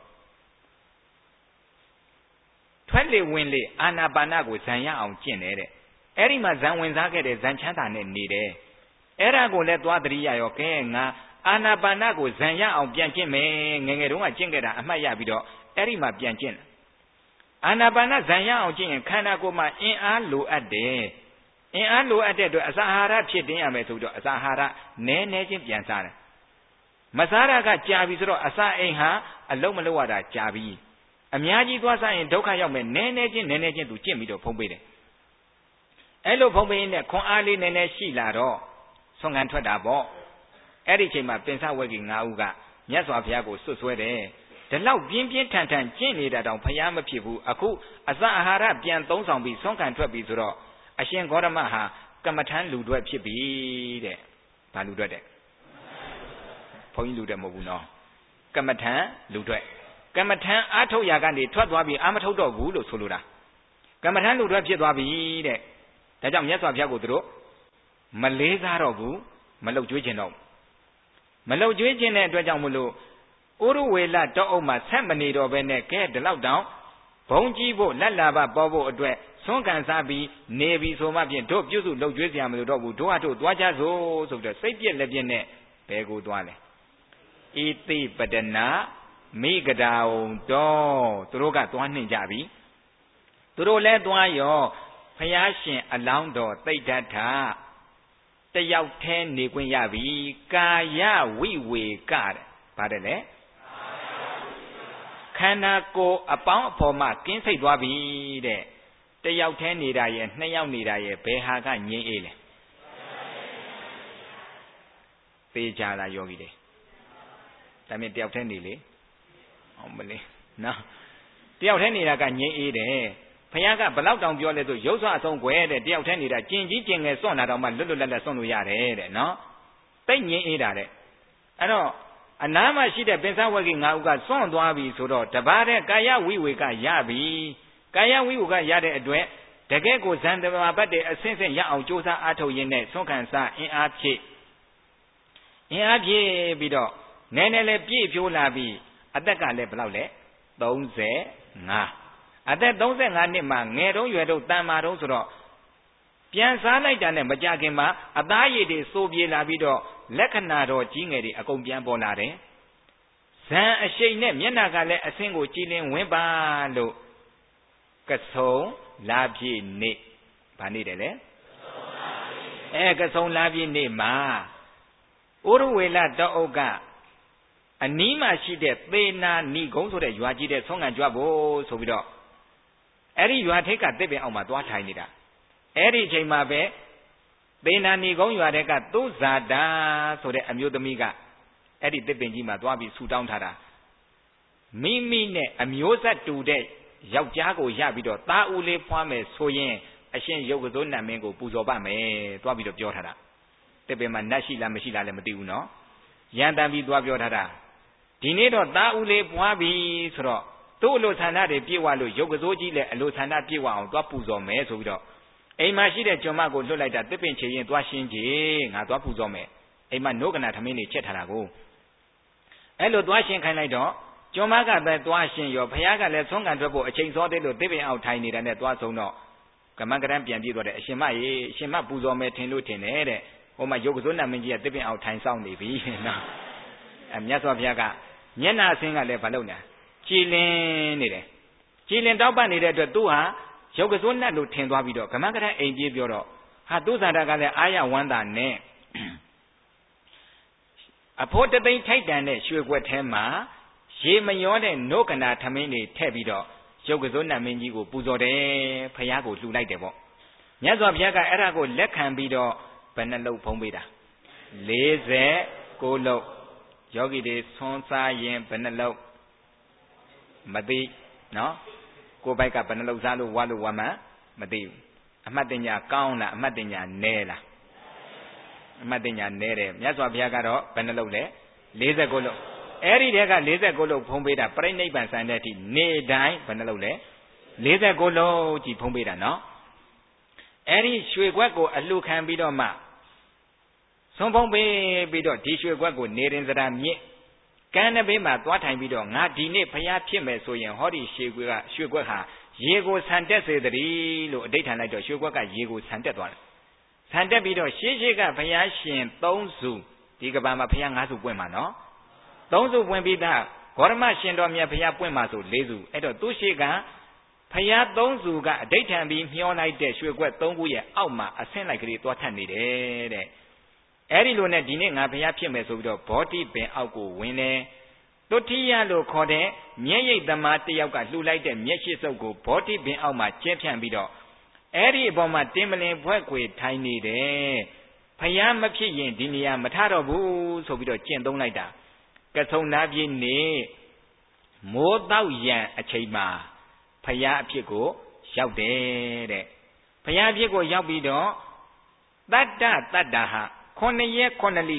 ထွက်လေဝင်လေအာနာပါနကိုဇံရအောင်ကျင့်တယ်တဲ့အဲ့ဒီမှာဇံဝင်စားခဲ့တဲ့ဇံချမ်းသာနဲ့နေတယ်အဲ့ဒါကိုလည်းသွားတရိယာရောကဲငါအာနာပါနကိုဇံရအောင်ပြန်ကျင့်မယ်ငယ်ငယ်တုန်းကကျင့်ခဲ့တာအမှတ်ရပြီးတော့အဲ့ဒီမှာပြန်ကျင့်အာနာပါနဇံရအောင်ကျင့်ရင်ခန္ဓာကိုယ်မှာအင်အားလိုအပ်တယ်အင်အားလိုအပ်တဲ့အတွက်အစာအာဟာရဖြစ်တင်းရမယ်ဆိုပြီးတော့အစာအာဟာရနည်းနည်းချင်းပြန်စားတယ်မစားတာကကြာပြီဆိုတော့အစာအိမ်ဟာအလုံးမလုံးရတာကြာပြီအများကြီးသွားစားရင်ဒုက္ခရောက်မယ်နည်းနည်းချင်းသူကျင့်ပြီးတော့ဖုံးပေးတယ်အဲ့လိုဖုံးပေးရင်ခွန်အားလေးနည်းနည်းရှိလာတော့ဆွမ်းခံထွက်တာပေါ့အဲ့ဒီချိန်မှာပင်စဝဂီ9ဦးကမြတ်စွာဘုရားကိုစွတ်စွဲတယ်ဒီလောက်ပြင်းပြင်းထန်ထန်ကျင့်နေတာတောင်ဘုရားမဖြစ်ဘူးအခုအစာအာဟာရပြန်သုံးဆောင်ပြီးဆွမ်းခံထွက်ပြီးဆိုတော့အရှင်ဂေါတမဟာကမ္မထမ်းလူတွက်ဖြစ်ပြီတဲ့ဘာလူတွက်တဲ့ဘုန်းကြီးလူတွက်မဟုတ်ဘူးနော်ကမ္မထမ်းလူတွက်ကမ္မထမ်းအာထုတ်ရာကနေထွက်သွားပြီးအာမထုတ်တော့ဘူးလို့ဆိုလိုတာကမ္မထမ်းလူတွက်ဖြစ်သွားပြီတဲ့ဒါကြောင့်မြတ်စွာဘုရားကိုသူတို့မလေးစားတော့ဘူးမလုတ်ကျွေးခြင်းတော့မလုတ်ကျွေးခြင်းတဲ့အတွက်ကြောင့်မလို့ဥရဝေလတောအုပ်မှာဆက်မနေတော့ဘဲနဲ့ကဲဒီလောက်တောင်ဘုံကြီးဖို့လက်လာဘပေါ်ဖို့အတွက်ဆွမ်းကန်စားပြီးနေပြီဆိုမှဖြင့်တို့ပြုစုလုတ်ကျွေးစရာမလိုတော့ဘူးတို့ဟာတို့သွားကြစို့ဆိုပြီးတော့စိတ်ပြက်လက်ပြက်နဲ့ဘယ်ကိုသွားလဲဣတိပဒနာမိဂဒာုံတော်သူတို့ကသွားနှင်ကြပြီသူတို့လည်းသွားရောဖျားရှင်အလောင်းတော်သိဋ္ဌထတယောက်တည်းနေခွင့်ရပြီကာယဝိဝေကတဲ့ဗါတယ်လေခန္ဓာကိုယ်အပေါင်းအဖော်မှကင်းစိတ်သွားပြီတဲ့တယောက်တည်းနေတာရဲ့2ယောက်နေတာရဲ့ဘယ်ဟာကငြိမ်းအေးလဲသေချာလားယောဂီတွေဒါမြင်တယောက်တည်းနေလေအောင်မလေးနော်တယောက်တည်းနေတာကငြိမ်းအေးတယ်ဘုရားကဘလောက်တောင်ပြောလဲဆိုရုပ်ဆွအဆုံးကွယ်တဲ့တယောက်တည်းနေတာကျင်ကြီးကျင်ငယ်စွန့်တာတော့မှလွတ်လွတ်လပ်လပ်စွန့်လို့ရတယ်တဲ့နော်တိတ်ငြိမ်းအေးတာတဲ့အဲ့တော့အနားမှာရှိတဲ့ပင်စဝဂီ9ဦးကစွန့်သွားပြီဆိုတော့တပါးတဲ့ကာယဝိဝေကရပြီကာယဝိဝေကရတဲ့အတွက်တကယ်ကိုဇန်တဘာပတ်တဲ့အဆင့်ဆင့်ရအောင်ကြိုးစားအားထုတ်ရင်းနဲ့ဆွန့်ခံစားအင်အားဖြည့်ပြီးတော့နည်းနည်းလေးပြည့်ဖြိုးလာပြီးအသက်ကလည်းဘယ်လောက်လဲ 35အသက်35နှစ်မှာငယ်တုန်းရွယ်တုန်းတန်မာတုန်းဆိုတော့ပြန်စားလိုက်တာနဲ့မကြခင်မှာအသားရည်တွေစိုးပြေလာပြီးတော့လက္ခဏာတော်ကြီးငယ်တွေအကုန်ပြန်ပေါ်လာတယ်ဇံအရှိန်နဲ့မျက်နှာကလည်းအဆင်းကိုကြည်လင်ဝင်းပါလို့ကဆုံလာပြည့်နေ့ဗာနေတယ်လေကဆုံလာပြည့်နေ့မှာဩရဝေလတောအုပ်ကအနီးမှာရှိတဲ့သေနာဏီကုန်းဆိုတဲ့ရွာကြီးတဲ့ဆုံးခံကြွဖို့ဆိုပြီးတော့အဲ့ဒီရွာထိပ်ကတစ်ပင်အောက်မှာသွားထိုင်နေတာအဲ့ဒီအချိန်မှာပဲသေနာဏီကုန်းရွာတဲ့ကသုဇာတာဆိုတဲ့အမျိုးသမီးကအဲ့ဒီတစ်ပင်ကြီးမှာသွားပြီးဆူတောင်းထားတာမိမိနဲ့အမျိုးဆက်တူတဲ့ယောက်ျားကိုရပြီးတော့သားဦးလေးဖွားမယ်ဆိုရင်အရှင်ရုပ်ကစိုးနတ်မင်းကိုပူဇော်ပါမယ်သွားပြီးတော့ပြောထားတာတစ်ပင်မှာနတ်ရှိလားမရှိလားလည်းမသိဘူးနော်ရန်တန်ပြီးသွားပြောထားတာဒီနေ့တော့သားဦးလေးဖွားပြီဆိုတော့သူ့အလိုဆန္ဒတွေပြည့်ဝလို့ရုပ်ကစိုးကြီးလည်းအလိုဆန္ဒပြည့်ဝအောင်သွားပူဇော်မယ်ဆိုပြီးတော့အိမ်မှာရှိတဲ့ကျွန်မကိုလွတ်လိုက်တာတစ်ပင်ချေရင်သွားရှင်းကြငါသွားပူဇော်မယ်အိမ်မှာနို့ကနာထမင်းတွေချက်ထားတာကိုအဲ့လိုသွားရှင်းခိုင်းလိုက်တော့ကျွန်မကပဲသွားရှင်းရောဘုရားကလည်းဆုံးခံထွက်ဖို့အချိန်စောသေးလို့တစ်ပင်အောက်ထိုင်နေတာနဲ့သွားဆုံးတော့ကမန်ကရန်ပြန်ပြေးသွားတယ်အရှင်မရေအရှင်မပူဇော်မယ်ထင်လို့ထင်တယ်တဲ့ဟိုမှာရုပ်ကစိုးနတ်မင်းကြီးကတစ်ပင်အောက်ထိုင်ဆောင်နေပြီနော်မြတ်စွာဘုရားကမျက်နှာအဆင်းကလည်းဘာလုပ်လဲကြည်လင်နေတယ်ကြည်လင်တောက်ပနေတဲ့အတွက်သူဟာရုပ်ကစိုးနတ်လို့ထင်သွားပြီးတော့ကမန်ကရန်အိမ်ပြေးပြောတော့ဟာသူဇာတာကလည်းအာရဝန္တာနဲ့အဖို့တသိန်းထိုက်တန်တဲ့ရွှေကွက်ထဲမှာရေမရောတဲ့နို့ကနာထမင်းတွေထည့်ပြီးတော့ရုပ်ကစိုးနတ်မင်းကြီးကိုပူဇော်တယ်ဖယားကိုလှူလိုက်တယ်ပေါ့မြတ်စွာဘုရားကအဲ့ဒါကိုလက်ခံပြီးတော့ဘယ်နှလုံးဖုံးပေးတာ49လုံးယောဂီတွေဆွမ်းစားရင်ဘယ်နှလုံးမသိနော်ကိုယ်ပိုက်ကဘယ်နှလုံးစားလို့ဝါလို့ဝါမှမသိဘူးအမှတ်တင်ညာကောင်းလားအမှတ်တင်ညာနဲလားအမှတ်တင်ညာနဲတယ်မြတ်စွာဘုရားကတော့ဘယ်နှလုံးလဲ49လုံးအဲ့ဒီတည်းက49လုံးဖုံးပေးတာပြိဋိဘံဆန်တဲ့အထိနေတိုင်းဘယ်နှလုံးလဲ49လုံးကြည်ဖုံးပေးတာနော်အဲ့ဒီရွှေခွက်ကိုအလှခံပြီးတော့မှဆုံးဖုံးပေးပြီးတော့ဒီရွှေခွက်ကိုနေရင်စရာမြင့်ကမ်းနဘေးမှာသွားထိုင်ပြီးတော့ငါဒီနေ့ဖျားဖြစ်မယ်ဆိုရင်ဟောဒီရွှေခွက်ဟာရေကိုဆန်တက်စေတည်းလို့အဓိဋ္ဌာန်လိုက်တော့ရွှေခွက်ကရေကိုဆန်တက်သွားတယ်ဆန်တက်ပြီးတော့ရှေးကဖျားရှင်3စုဒီကဘာမှာဖျား5စုပွင့်မှာနော်3စုပွင့်ပြီးသားဂေါရမရှင်တော်မြတ်ဖျားပွင့်မှာဆို4စုအဲ့တော့သူရှိကဖျား3စုကအဓိဋ္ဌာန်ပြီးမျောလိုက်တဲ့ရွှေခွက်3ခုရဲ့အောက်မှာအဆင့်လိုက်ကလေးသွားထပ်နေတယ်တဲ့အဲ့ဒီလိုနဲ့ဒီနေ့ငါဘုရားဖြစ်မယ်ဆိုပြီးတော့ဘောဓိပင်အောက်ကိုဝင်တယ်တုတိယလို့ခေါ်တဲ့မျက်ရည်သမားတယောက်ကလှူလိုက်တဲ့မျက်ရှိစုပ်ကိုဘောဓိပင်အောက်မှာကျဲဖြန့်ပြီးတော့အဲ့ဒီအပေါ်မှာတင်မလင်ဘွဲ့ခွေထိုင်နေတယ်ဘုရားမဖြစ်ရင်ဒီနေရာမထတော့ဘူးဆိုပြီးတော့ကျင့်သုံးလိုက်တာကဆုံနာပြည့်နေမိုးတောက်ရန်အချိန်မှာဘုရားအဖြစ်ကိုရောက်တယ်တဲ့ဘုရားအဖြစ်ကိုရောက်ပြီးတော့တတ္တဟာ9ရက်9လ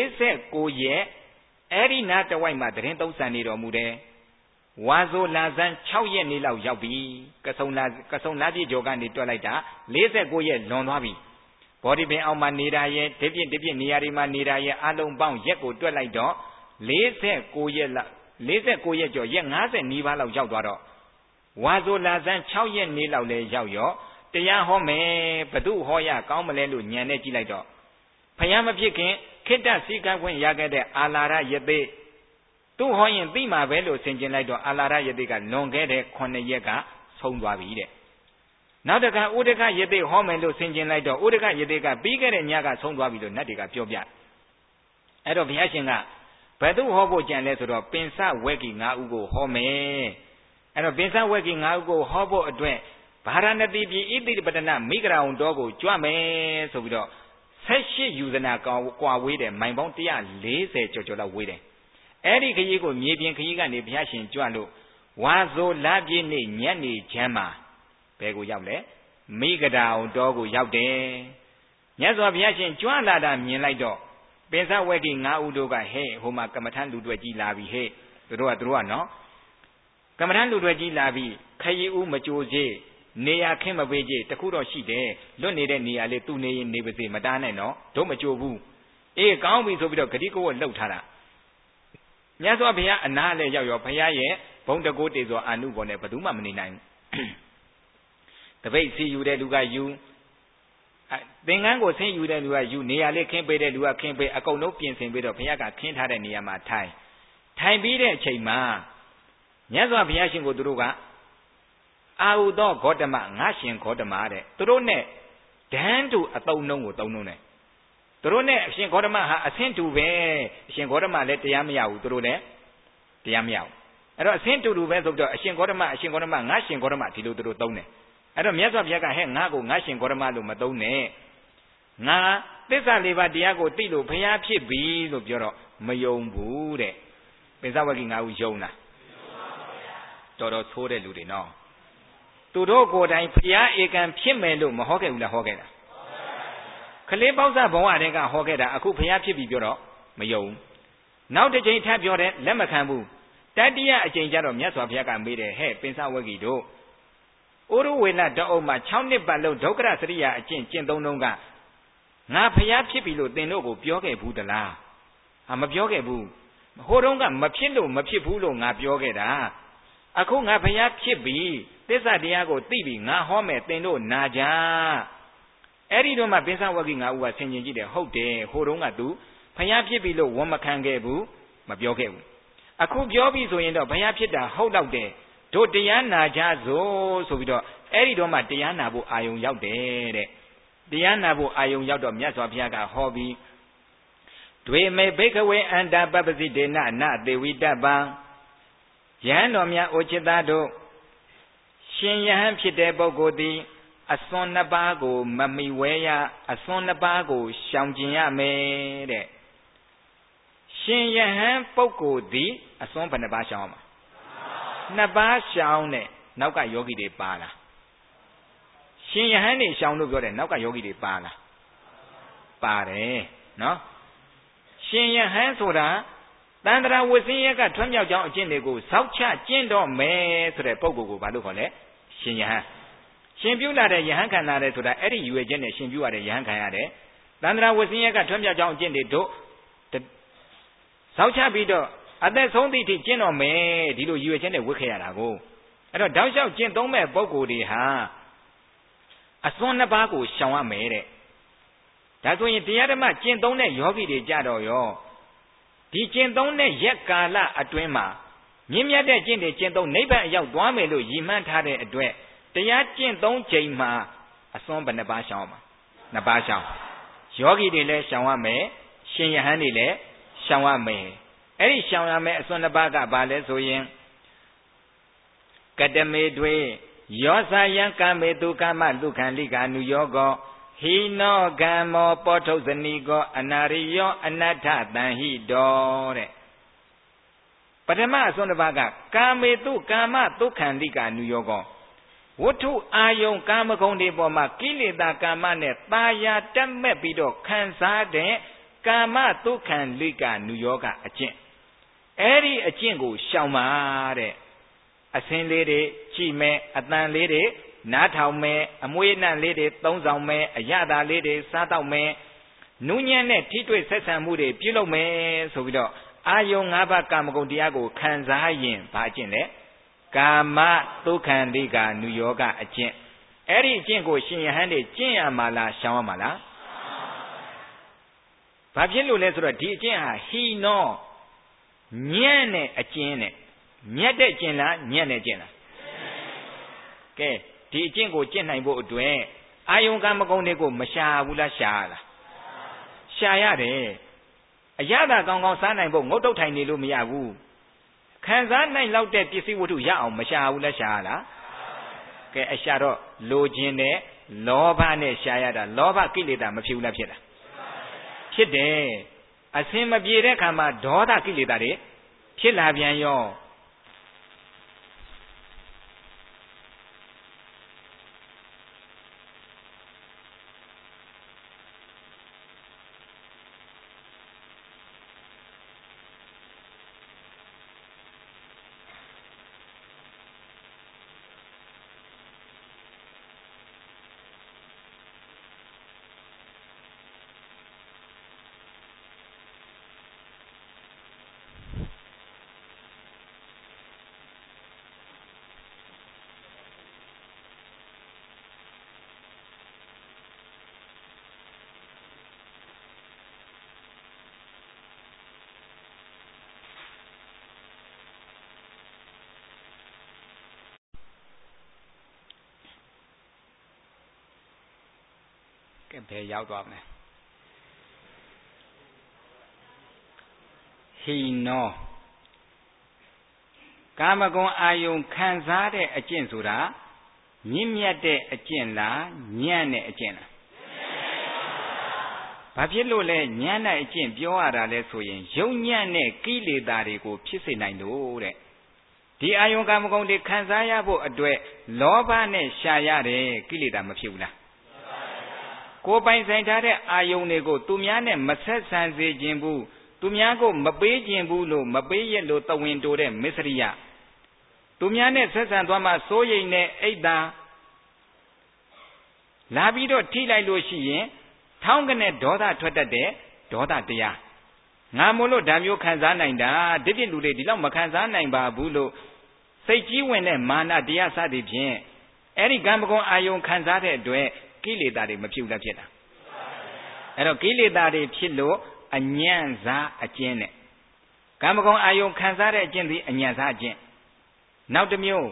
49ရက်အဲ့ဒီနာတဝိုက်မှာတရင်သုံးဆန်နေတော်မူတယ်ဝါဆိုလာဇန်6ရက်နေလောက်ရောက်ပြီကဆုံလာပြည့်ကျော်ကနေတွက်လိုက်တာ49ရက်လွန်သွားပြီဘောဓိပင်အောက်မှာနေတာရဲ့တပြည့်နေရာတွေမှာနေတာရဲ့အလုံးပေါင်းရက်ကိုတွက်လိုက်တော့49ရက်လောက်49ရက်ကျော်ရက်50နီးပါးလောက်ရောက်သွားတော့ဝါဆိုလာဇန်6ရက်နေလောက်လဲရောက်ရောတရားဟောမယ်ဘသူဟောရကောင်းမလဲလို့ညံနဲ့ကြည့်လိုက်တော့ဖယားမဖြစ်ခင်ခိတ္တစည်းကပ်ခွင့်ရခဲ့တဲ့အာလာရယသိသူဟောရင်သိမှာပဲလို့ဆင်ခြင်လိုက်တော့အာလာရယသိကလွန်ခဲ့တဲ့9ရက်ကဆုံးသွားပြီတဲ့နောက်တခါဥဒကယသိဟောမယ်လို့ဆင်ခြင်လိုက်တော့ဥဒကယသိကပြီးခဲ့တဲ့ညကဆုံးသွားပြီလို့နတ်တွေကပြောပြအဲ့တော့ဘုရားရှင်ကဘယ်သူဟောဖို့ကြံလဲဆိုတော့ပင်စဝက်ကီ9ဦးကိုဟောမယ်အဲ့တော့ပင်စဝက်ကီ9ဦးကိုဟောဖို့အတွက်ဗာရာဏသီပြည်ဣတိပတနာမိဂရာုံတော်ကိုကြွမယ်ဆိုပြီးတော့18ယူဇနာကွာဝေးတယ်မိုင်ပေါင်း140ကျော်လောက်ဝေးတယ်အဲ့ဒီခရီးကိုမြေပြင်ခရီးကနေဘုရားရှင်ကြွလို့ဝါဆိုလာပြည့်နေ့ညနေချမ်းမှာဘယ်ကိုရောက်လဲမိဂရာုံတော်ကိုရောက်တယ်မြတ်စွာဘုရားရှင်ကြွလာတာမြင်လိုက်တော့ပင်စဝက်ကီ9ဦးတို့ကဟဲ့ဟိုမှာကမ္မထမ်းလူတွေကြီးလာပြီဟဲ့သူတို့ကနော်ကမ္မထမ်းလူတွေကြီးလာပြီခရီးဦးမကြိုစေနေရခင်းမပေးကြတခုတော့ရှိတယ်လွတ်နေတဲ့နေရာလေးသူနေရင်နေပါစေမတားနဲ့နော်တို့မကြိုဘူးအေးကောင်းပြီဆိုပြီးတော့ဂတိကိုလှုပ်ထားတာမြတ်စွာဘုရားအနားလည်းရောက်ရောဘုရားရဲ့ဘုံတကိုးတေဆိုအာနုဘောနဲ့ဘယ်သူမှမနေနိုင်တပိတ်စီယူတဲ့လူကယူသင်္ကန်းကိုဆင်းယူတဲ့လူကယူနေရာလေးခင်းပေးတဲ့လူကခင်းပေးအကုန်လုံးပြင်ဆင်ပြီးတော့ဘုရားကခင်းထားတဲ့နေရာမှာထိုင်ပြီးတဲ့အချိန်မှာမြတ်စွာဘုရားရှင်ကိုသူတို့ကအာဟုသောဂေါတမငါရှင်ဂေါတမတဲ့သူတို့နဲ့ဒန်းတူအတုံးနှုံးကိုသုံးနှုံးတယ်သူတို့နဲ့အရှင်ဂေါတမဟာအဆင့်တူပဲအရှင်ဂေါတမလည်းတရားမရဘူးသူတို့လည်းတရားမရဘူးအဲ့တော့အဆင့်တူတူပဲဆိုတော့အရှင်ဂေါတမငါရှင်ဂေါတမဒီလိုသူတို့သုံးတယ်အဲ့တော့မြတ်စွာဘုရားကဟဲ့ငါကိုငါရှင်ဂေါတမလို့မသုံးနဲ့ငါသစ္စာလေးပါးတရားကိုသိလို့ဘုရားဖြစ်ပြီလို့ပြောတော့မယုံဘူးတဲ့ပိဿဝဂီငါ့ဦးယုံလားတော်တော်သိုးတဲ့လူတွေနော်သူတို့ကိုယ်တိုင်ဘုရားဧကံဖြစ်မယ်လို့မဟောခဲ့ဘူးလားဟောခဲ့တာခလေးပေါက်စဘဝတည်းကဟောခဲ့တာအခုဘုရားဖြစ်ပြီပြောတော့မယုံနောက်တစ်ချိန်ထပ်ပြောတယ်လက်မခံဘူးတတိယအချိန်ကျတော့မြတ်စွာဘုရားကမေးတယ်ဟဲ့ပိဿဝဂီတို့ဩရဝေလတအုပ်မှာ6နှစ်ပတ်လုံးဒုက္ခရစရိယာအကျင့်ကျင့်သုံးလုံးကငါဘုရားဖြစ်ပြီလို့သင်တို့ကိုပြောခဲ့ဘူးသလားမပြောခဲ့ဘူးဟိုတုန်းကမဖြစ်လို့မဖြစ်ဘူးလို့ငါပြောခဲ့တာအခုငါဘုရားဖြစ်ပြီသစ္စာတရားကိုသိပြီငါဟောမယ်သင်တို့နာကြအဲ့ဒီတော့မှပိဿဝဂီငါဦးကဆင်ခြင်ကြည့်တယ်ဟုတ်တယ်ဟိုတုန်းက तू ဘုရားဖြစ်ပြီလို့ဝန်မခံခဲ့ဘူးမပြောခဲ့ဘူးအခုပြောပြီဆိုရင်တော့ဘုရားဖြစ်တာဟုတ်တော့တယ်တို့တရားနာကြစို့ဆိုပြီးတော့အဲ့ဒီတော့မှတရားနာဖို့အာယုံရောက်တယ်တဲ့တရားနာဖို့အာယုံရောက်တော့မြတ်စွာဘုရားကဟောပြီးဒွေမေဘိကဝေအန္တပပ္ပစိတေနနသေဝိတ္တပံယဟန်တော်များအိုจิตသားတို့ရှင်ယဟန်ဖြစ်တဲ့ပုဂ္ဂိုလ်သည်အစွန်းနှစ်ပါးကိုမမိဝဲရအစွန်းနှစ်ပါးကိုရှောင်ကျင်ရမယ်တဲ့ရှင်ယဟန်ပုဂ္ဂိုလ်သည်အစွန်းဘယ်နှပါးရှောင်ရမှာနှစ်ပါးရှောင်တဲ့နောက်ကယောဂီတွေပါလားရှင်ယဟန်နေရှောင်လို့ပြောတယ်နောက်ကယောဂီတွေပါလားပါတယ်နော်ရှင်ယဟန်ဆိုတာတန္တရာဝဆင်းရဲကထွံ့မြောက်ကြောင်းအကျင့်တွေကိုစောက်ချကျင့်တော့မယ်ဆိုတဲ့ပုဂ္ဂိုလ်ကိုဘာလို့ခေါ်လဲရှင်ယဟန်ရှင်ပြုလာတဲ့ယဟန်ခံလာတဲ့ဆိုတာအဲ့ဒီရွယ်ချက်နဲ့ရှင်ပြုရတဲ့ယဟန်ခံရတယ်တန္တရာဝဆင်းရဲကထွံ့မြောက်ကြောင်းအကျင့်တွေတို့စောက်ချပြီးတော့အသက်ဆုံးသည့်အထိကျင့်တော့မယ်ဒီလိုရွယ်ချက်နဲ့ဝတ်ခဲ့ရတာကိုအဲ့တော့တောက်လျှောက်ကျင့်သုံးမဲ့ပုဂ္ဂိုလ်တွေဟာအစွန်းနှစ်ပါးကိုရှောင်ရမယ်တဲ့ဒါဆိုရင်တရားဓမ္မကျင့်သုံးတဲ့ယောဂီတွေကြတော့ရောဒီကျင့်သုံးတဲ့ရက်ကာလအတွင်းမှာမြင့်မြတ်တဲ့ကျင့်တွေကျင့်သုံးနိဗ္ဗာန်အရောက်သွားမယ်လို့ရည်မှန်းထားတဲ့အတွက်တရားကျင့်သုံးချိန်မှာအစွန်းဘယ်နှပါးရှောင်ရမှာနှစ်ပါးရှောင်ယောဂီတွေလည်းရှောင်ရမယ်ရှင်ယဟန်တွေလည်းရှောင်ရမယ်အဲ့ဒီရှောင်ရမယ်အစွန်းနှစ်ပါးကဘာလဲဆိုရင်ကတမေတွေယောဇာယံကာမေတုကာမလူခံလိကာနုယောကောဟိနောကမ္မောပောထုဇနီကောအနာရိယောအနတ္ထတံဟိတောတဲ့ပထမအစွန်းတစ်ပါးကကာမေတုကာမဒုက္ခံလိကာနုယောကောဝတ္ထုအာယုံကာမဂုဏ်တွေပေါ်မှာကိလေသာကာမနဲ့ตาယာတက်မဲ့ပြီးတော့ခံစားတဲ့ကာမဒုက္ခံလိကာနုယောကအကျင့်အဲ့ဒီအကျင့်ကိုရှောင်ပါတဲ့အစင်းလေးတွေကြည့်မယ်အတန်လေးတွေနားထောင်မယ်အမွေးအနှံ့လေးတွေသုံးဆောင်မယ်အရသာလေးတွေစားတော့မယ်နူးညံ့တဲ့ထိတွေ့ဆက်ဆံမှုတွေပြုလုပ်မယ်ဆိုပြီးတော့အာယုံ၅ပါးကာမဂုဏ်တရားကိုခံစားရင်ဘာအကျင့်လဲကာမဒုက္ခံလိကာနုယောကအကျင့်အဲ့ဒီအကျင့်ကိုရှင်ယဟန်တွေကျင့်ရမှာလားရှောင်ရမှာလားဘာဖြစ်လို့လဲဆိုတော့ဒီအကျင့်ဟာဟိနောညံ့တဲ့အကျင့်နဲ့မြတ်တဲ့ကျင့်လားညံ့တဲ့ကျင့်လားကဲဒီအကျင့်ကိုကျင့်နိုင်ဖို့အတွက်အာယုံကမဂုဏ်တွေကိုမရှာဘူးလားရှာလားရှာရတယ်အရသာကောင်းကောင်းစားနိုင်ဖို့ငုတ်တုတ်ထိုင်နေလို့မရဘူးခံစားနိုင်လောက်တဲ့ပစ္စည်းဝတ္ထုရအောင်မရှာဘူးလားရှာလားကဲအရှာတော့လိုခြင်းနဲ့လောဘနဲ့ရှာရတာလောဘကိလေသာမဖြစ်ဘူးလားဖြစ်တာဖြစ်တယ်အစင်မပြေတဲ့ခါမှာဒေါသကိလေသာတွေဖြစ်လာပြန်ရောဘယ်ရောက်သွားမလဲဟိနောကာမဂုဏ်အာယုံခံစားတဲ့အကျင့်ဆိုတာမြင့်မြတ်တဲ့အကျင့်လားညံ့တဲ့အကျင့်လားဘာဖြစ်လို့လဲညံ့တဲ့အကျင့်ပြောရတာလဲဆိုရင်ယုံညံ့တဲ့ကိလေသာတွေကိုဖြစ်စေနိုင်လို့တဲ့ဒီအာယုံကာမဂုဏ်တွေခံစားရဖို့အတွက်လောဘနဲ့ရှာရတယ်ကိလေသာမဖြစ်ဘူးလားကိုယ်ပိုင်ဆိုင်ထားတဲ့အာယုံတွေကိုသူများနဲ့မဆက်ဆံစေခြင်းဘူးသူများကိုမပေးခြင်းဘူးလို့မပေးရလို့တဝင်တိုတဲ့မစ္စရိယသူများနဲ့ဆက်ဆံသွားမှစိုးရိမ်တဲ့အိတ်သာလာပြီးတော့ထိလိုက်လို့ရှိရင်ထောင်းကနေဒေါသထွက်တတ်တဲ့ဒေါသတရားငါမို့လို့ဓာမျိုးခံစားနိုင်တာဒီပြည့်လူတွေဒီလောက်မခံစားနိုင်ပါဘူးလို့စိတ်ကြီးဝင်တဲ့မာနတရားစသည်ဖြင့်အဲ့ဒီကံမကွန်အာယုံခံစားတဲ့အတွက်ကိလေသာတွေမဖြစ်ဘူးလားဖြစ်တာအဲ့တော့ကိလေသာတွေဖြစ်လို့အညံ့စားအကျင့်နဲ့ကံမကွန်အာယုံခံစားတဲ့အကျင့်သည်အညံ့စားအကျင့်နောက်တစ်မျိုး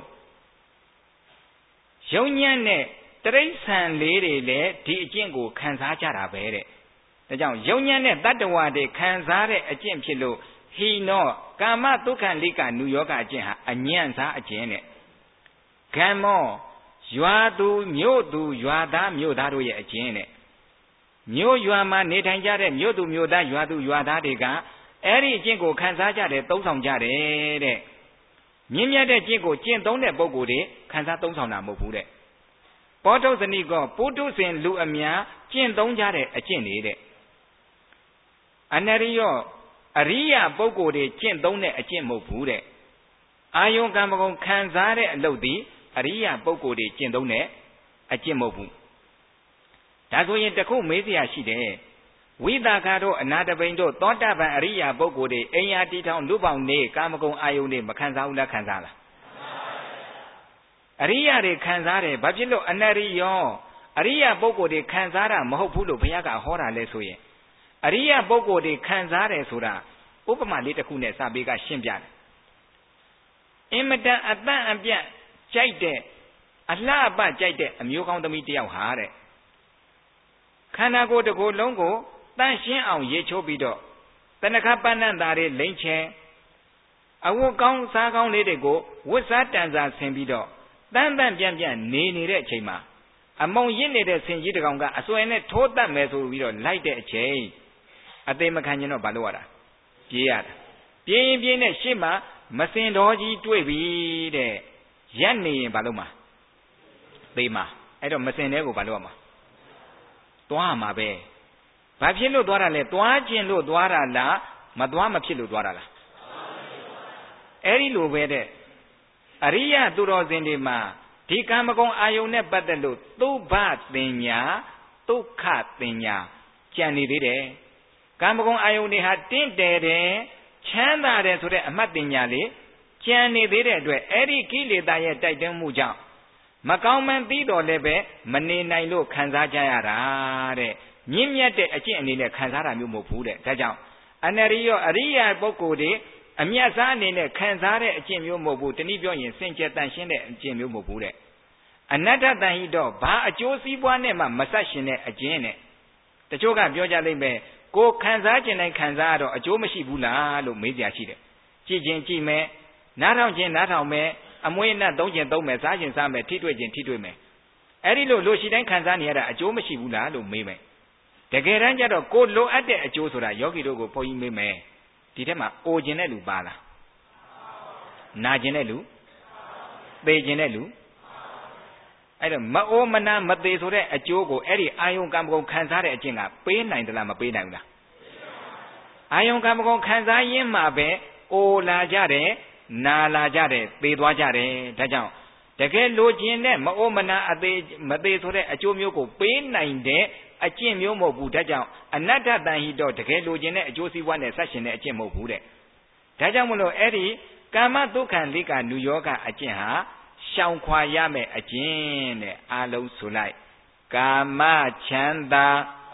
ယုံညံ့တဲ့တရိษံလေးတွေလည်းဒီအကျင့်ကိုခံစားကြတာပဲတဲ့ဒါကြောင့်ယုံညံ့တဲ့တတ္တဝါတွေခံစားတဲ့အကျင့်ဖြစ်လို့ဟိနောကာမဒုက္ခလိကနုယောဂအကျင့်ဟာအညံ့စားအကျင့်နဲ့ဂမ္မောရွာသူမြို့သူရွာသားမြို့သားတို့ရဲ့အကျင့်နဲ့မြို့ရွာမှာနေထိုင်ကြတဲ့မြို့သူမြို့သားရွာသူရွာသားတွေကအဲ့ဒီအကျင့်ကိုခံစားကြတယ်သုံးဆောင်ကြတယ်တဲ့မြင့်မြတ်တဲ့ကျင့်ကိုကျင့်သုံးတဲ့ပုဂ္ဂိုလ်တွေခံစားသုံးဆောင်တာမဟုတ်ဘူးတဲ့ပောတုဇနိကောပုထုဇဉ်လူအများကျင့်သုံးကြတဲ့အကျင့်တွေတဲ့အနရိယောအရိယပုဂ္ဂိုလ်တွေကျင့်သုံးတဲ့အကျင့်မဟုတ်ဘူးတဲ့အာယုံကံမကုံခံစားတဲ့အလုပ်ဒီအရိယပုဂ္ဂိုလ်တွေကျင့်သုံးတဲ့အကျင့်မဟုတ်ဘူးဒါဆိုရင်တခုမေးစရာရှိတယ်ဝိသကာတို့အနာတပိန်တို့သောတာပန်အရိယာပုဂ္ဂိုလ်တွေအိမ်ယာတီထောင်လူပေါင်းနေကာမဂုဏ်အာယုန်တွေမခံစားဘူးလားခံစားလားအရိယာတွေခံစားတယ်ဘာဖြစ်လို့အနရိယောအရိယာပုဂ္ဂိုလ်တွေခံစားတာမဟုတ်ဘူးလို့ဘုရားကဟောတာလဲဆိုရင်အရိယာပုဂ္ဂိုလ်တွေခံစားတယ်ဆိုတာဥပမာလေးတစ်ခုနဲ့စာပေကရှင်းပြတယ်အင်မတန်အတန့်အပြတ်ကြိုက်တဲ့အလှအပကြိုက်တဲ့အမျိုးကောင်းသမီးတယောက်ဟာတဲ့ခန္ဓာကိုယ်တစ်ခုလုံးကိုတန့်ရှင်းအောင်ရေချိုးပြီးတော့တဏှာပဏ္ဏတာတွေလိမ့်ချဲအဝတ်ကောင်းစားကောင်းလေးတွေကိုဝတ်စားတန်စာဆင်ပြီးတော့တန်းတန်းပြန့်ပြန့်နေနေတဲ့အချိန်မှာအမုံရစ်နေတဲ့ဆင်ကြီးတစ်ကောင်ကအစွဲနဲ့ထိုးတတ်မယ်ဆိုပြီးတော့လိုက်တဲ့အချိန်အသေးမခံရင်တော့ဘာလို့ရတာပြေးရတာပြေးရင်ပြေးနဲ့ရှေ့မှာမစင်တော်ကြီးတွေ့ပြီတဲ့ရက်နေရင်ဘာလို့မှာသေမှာအဲ့တော့မစင်တဲ့ကိုဘာလို့ရမှာသွားမှာပဲဘာဖြစ်လို့သွားတာလဲသွားခြင်းလို့သွားတာလားမသွားမဖြစ်လို့သွားတာလားအဲ့ဒီလိုပဲတဲ့အရိယသူတော်စင်တွေမှာဒီကာမဂုဏ်အာယုန်နဲ့ပတ်သက်လို့သုဘတင်ညာဒုက္ခတင်ညာကြံနေသေးတယ်ကာမဂုဏ်အာယုန်တွေဟာတင့်တယ်တယ်ချမ်းသာတယ်ဆိုတဲ့အမှတ်တင်ညာလေးကြံနေသေးတဲ့အတွက်အဲ့ဒီကိလေသာရဲ့တိုက်တွန်းမှုကြောင့်မကောင်းမှန်းသိတော်လည်းပဲမနေနိုင်လို့ခံစားကြရတာတဲ့မြင့်မြတ်တဲ့အကျင့်အနေနဲ့ခံစားတာမျိုးမဟုတ်ဘူးတဲ့ဒါကြောင့်အနရိယောအရိယပုဂ္ဂိုလ်တွေအမြတ်စားအနေနဲ့ခံစားတဲ့အကျင့်မျိုးမဟုတ်ဘူးတနည်းပြောရင်စင်ကြယ်တန်ရှင်းတဲ့အကျင့်မျိုးမဟုတ်ဘူးတဲ့အနတ္တတန်ဟိတော့ဘာအကျိုးစီးပွားနဲ့မှမဆက်ရှင်တဲ့အကျင့်နဲ့တချို့ကပြောကြလိမ့်မယ်ကိုခံစားခြင်းတိုင်းခံစားရတော့အကျိုးမရှိဘူးလားလို့မေးကြရှိတယ်ကြည့်ခြင်းကြည့်မယ်နားထောင်ခြင်းနားထောင်မယ်အမွေးနဲ့သုံးခြင်းသုံးမယ်စားခြင်းစားမယ်ထိတွေ့ခြင်းထိတွေ့မယ်အဲ့ဒီလိုရှိတိုင်းခံစားနေရတာအကျိုးမရှိဘူးလားလို့မေးမယ်တကယ်တမ်းကျတော့ကိုလိုအပ်တဲ့အကျိုးဆိုတာယောဂီတို့ကိုဘုန်းကြီးမေးမယ်ဒီထက်မှာအိုခြင်းတဲ့လူပါလားနာခြင်းတဲ့လူသေခြင်းတဲ့လူအဲ့တော့မအိုမနာမသေးဆိုတဲ့အကျိုးကိုအဲ့ဒီအာယုံကံမကုံခံစားတဲ့အကျင့်ကပေးနိုင်သလားမပေးနိုင်ဘူးလားအာယုံကံမကုံခံစားရင်းမှာပဲအိုလာကြတယ်နာလာကြတယ်သေသွားကြတယ်ဒါကြောင့်တကယ်လိုချင်တဲ့မအိုမနာအသေးမသေးဆိုတဲ့အကျိုးမျိုးကိုပေးနိုင်တဲ့အကျင့်မျိုးမဟုတ်ဘူးဒါကြောင့်အနတ္တတန်ဟိတော့တကယ်လိုချင်တဲ့အကျိုးစီးပွားနဲ့ဆက်ရှင်တဲ့အကျင့်မဟုတ်ဘူးတဲ့ဒါကြောင့်မလို့အဲ့ဒီကာမဒုက္ခလိကနုယောဂအကျင့်ဟာရှောင်ခွာရမယ်အကျင့်တဲ့အားလုံးဆိုလိုက်ကာမချမ်းသာ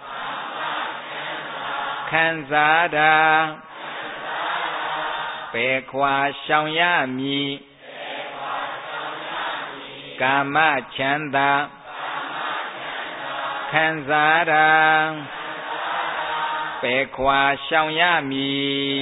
ခံစားတာပယ်ခွာရှောင်ရမည်ကာမချမ်းသာခံစားတာပယ်ခွာရှောင်ရမည်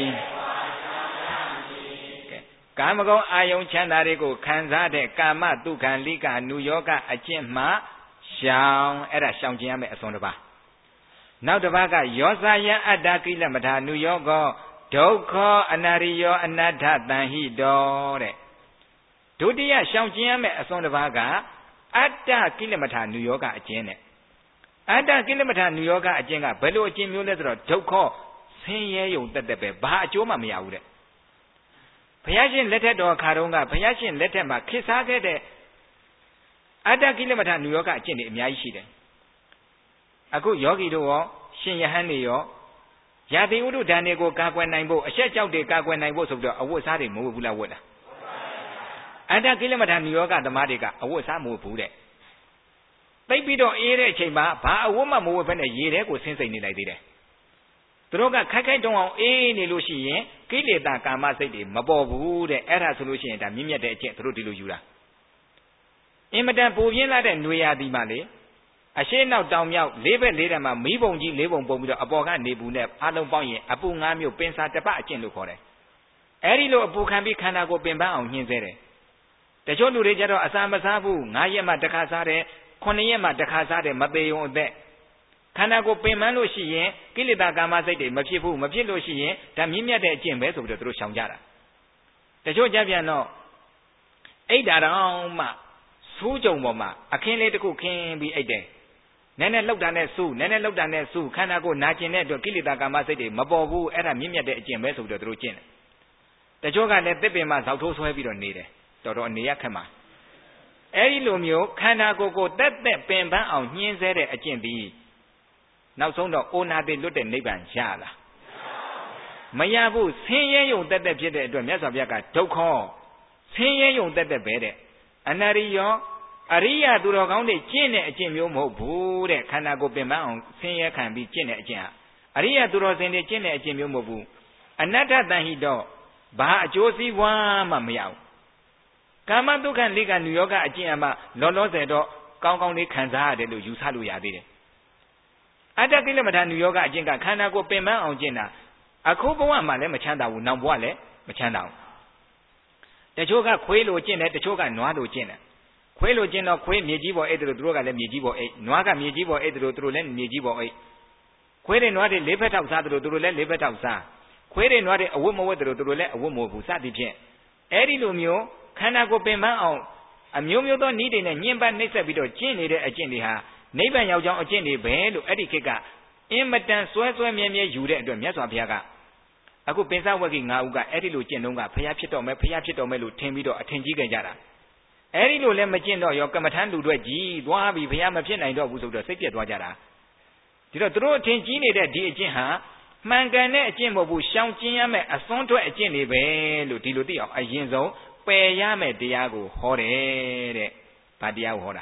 ကာမဂုဏ်အာယုံချမ်းသာတွေကိုခံစားတဲ့ကာမတုခံလိကအနုယောဂအကျင့်မှရှောင်အဲ့ဒါရှောင်ခြင်းရမယ်အစွန်တစ်ပါးနောက်တစ်ပါးကယောဇာယံအတ္တကိလမထာနုယောဂဒုက္ခအနာရိယောအနတ္ထတန်ဟိတောတဲ့ဒုတိယရှောင်ခြင်းရမယ်အစွန်တစ်ပါးကအတ္တကိလမထာနုယောဂအကျင့်နဲ့အတ္တကိလမထာနုယောဂအကျင့်ကဘယ်လိုအကျင့်မျိုးလဲဆိုတော့ဒုက္ခဆင်းရဲယုံတက်တက်ပဲဘာအကျိုးမှမရဘူးတဲ့ဘုရားရှင်လက်ထက်တော်ခါတုန်းကဘုရားရှင်လက်ထက်မှာခေတ်စားခဲ့တဲ့အတ္တကိလမထာနုယောဂအကျင့်တွေအများကြီးရှိတယ်အခုယောဂီတို့ရောရှင်ယဟန်တွေရောယာတိဥဒ္ဒဒဏ်တွေကိုကာကွယ်နိုင်ဖို့အဆက်ကြောက်တွေကာကွယ်နိုင်ဖို့ဆိုပြီးတော့အဝတ်စားတွေမဝတ်ဘူးလားဝတ်လားအတ္တကိလမထာနုယောဂသမားတွေကအဝတ်စားမဝတ်ဘူးတဲ့သိပြီးတော့အေးတဲ့အချိန်မှာဘာအဝတ်မှမဝတ်ဘဲနဲ့ရေထဲကိုဆင်းစိတ်နေလိုက်သေးတယ်သူတို့ကခိုက်ခိုက်တုံအောင်အေးနေလို့ရှိရင်ကိလေသာကာမစိတ်တွေမပေါ်ဘူးတဲ့အဲ့ဒါဆိုလို့ရှိရင်ဒါမြင့်မြတ်တဲ့အကျင့်သူတို့ဒီလိုယူတာအင်မတန်ပူပြင်းလာတဲ့ຫນွေရာသီမှာလေအရှိနောက်တောင်မြောက်လေးဘက်လေးတံမှာမီးပုံကြီးလေးပုံပုံပြီးတော့အပေါ်ကနေပူနဲ့အလုံးပေါင်းရင်အပူ၅မျိုးပင်စာတပအကျင့်လို့ခေါ်တယ်အဲ့ဒီလိုအပူခံပြီးခန္ဓာကိုယ်ပင်ပန်းအောင်ညှင်းဆဲတယ်တချို့လူတွေကြတော့အစာမစားဘူး9ရက်မှတစ်ခါစားတယ်9ရက်မှတစ်ခါစားတယ်မသေးုံအသက်ခန္ဓာကိုယ်ပင်ပန်းလို့ရှိရင်ကိလေသာကာမစိတ်တွေမဖြစ်ဘူးမဖြစ်လို့ရှိရင်ဒါမြင့်မြတ်တဲ့အကျင့်ပဲဆိုပြီးတော့သူတို့ရှောင်ကြတာတချို့ကြပြန်တော့အိတ်တာတော့မှစူးကြုံပေါ်မှာအခင်းလေးတစ်ခုခင်းပြီးအိတ်တယ်နည်းနည်းလှုပ်တာနဲ့စူးနည်းနည်းလှုပ်တာနဲ့စူးခန္ဓာကိုယ်နာကျင်တဲ့အတွက်ကိလေသာကာမစိတ်တွေမပေါ်ဘူးအဲ့ဒါမြင့်မြတ်တဲ့အကျင့်ပဲဆိုပြီးတော့သူတို့ကျင့်တယ်တချို့ကလည်းတစ်ပင်မှာဇောက်ထိုးဆွဲပြီးတော့နေတယ်တော်တော်အနေရခက်မှာအဲ့ဒီလိုမျိုးခန္ဓာကိုယ်ကိုတက်တက်ပင်ပန်းအောင်ညှင်းဆဲတဲ့အကျင့်ပြီးနောက်ဆုံးတော့အိုနာတိလွတ်တဲ့နိဗ္ဗာန်ရလားမရဘူးဆင်းရဲယုံတက်တက်ဖြစ်တဲ့အတွက်မြတ်စွာဘုရားကဒုက္ခဆင်းရဲယုံတက်တက်ပဲတဲ့အနရိယောအရိယသူတော်ကောင်းတွေကျင့်တဲ့အကျင့်မျိုးမဟုတ်ဘူးတဲ့ခန္ဓာကိုယ်ပင်ပန်းအောင်ဆင်းရဲခံပြီးကျင့်တဲ့အကျင့်ဟာအရိယသူတော်စင်တွေကျင့်တဲ့အကျင့်မျိုးမဟုတ်ဘူးအနတ္တတန်ဟိတော့ဘာအကျိုးစီးပွားမှမရဘူးကာမတုခံလိကနုယောဂအကျင့်အမှလောလောဆယ်တော့ကောင်းကောင်းလေးခံစားရတယ်လို့ယူဆလို့ရသေးတယ်အတ္တကိလမထာနုယောဂအကျင့်ကခန္ဓာကိုယ်ပင်ပန်းအောင်ကျင့်တာအခုဘဝမှာလည်းမချမ်းသာဘူးနောက်ဘဝလည်းမချမ်းသာဘူးတချို့ကခွေးလိုကျင့်တယ်တချို့ကနွားလိုကျင့်တယ်ခွေးလိုကျင့်တော့ခွေးမြေကြီးပေါ်အိတ်တယ်လို့သူတို့ကလည်းမြေကြီးပေါ်အိတ်နွားကမြေကြီးပေါ်အိတ်တယ်လို့သူတို့လည်းမြေကြီးပေါ်အိတ်ခွေးတွေနွားတွေလေးဖက်ထောက်စားတယ်လို့သူတို့လည်းလေးဖက်ထောက်စားခွေးတွေနွားတွေအဝတ်မဝတ်တယ်လို့သူတို့လည်းအဝတ်မဝတ်ဘူးစသည်ဖြင့်အဲ့ဒီလိုမျိုးခန္ဓာကိုယ်ပင်ပန်းအောင်အမျိုးမျိုးသောနည်းတွေနဲ့ညှဉ်းပန်းနှိပ်စက်ပြီးတော့ကျင့်နေတဲ့အကျင့်တွေဟာနိဗ္ဗာန်ရောက်ကြောင်းအကျင့်တွေပဲလို့အဲ့ဒီခေတ်ကအင်မတန်စွဲစွဲမြဲမြဲယူတဲ့အတွက်မြတ်စွာဘုရားကအခုပင်စဝဂ္ဂိ9ဦးကအဲ့ဒီလိုကျင့်တုံးကဘုရားဖြစ်တော်မယ်ဘုရားဖြစ်တော်မယ်လို့ထင်ပြီးတော့အထင်ကြီးခဲ့ကြတာအဲ့ဒီလိုလည်းမကျင့်တော့ရောကမ္မထမ်းလူတွေကြီးသွားပြီးဘုရားမဖြစ်နိုင်တော့ဘူးဆိုတော့စိတ်ပြက်သွားကြတာဒီတော့သူတို့အထင်ကြီးနေတဲ့ဒီအကျင့်ဟာမှန်ကန်တဲ့အကျင့်မဟုတ်ဘူးရှောင်ကျဉ်ရမယ်အစွန်းထွက်အကျင့်တွေပဲလို့ဒီလိုသိအောင်အရင်ဆုံးပယ်ရမယ်တရားကိုဟောတယ်တဲ့ဗာတရားကိုဟောတာ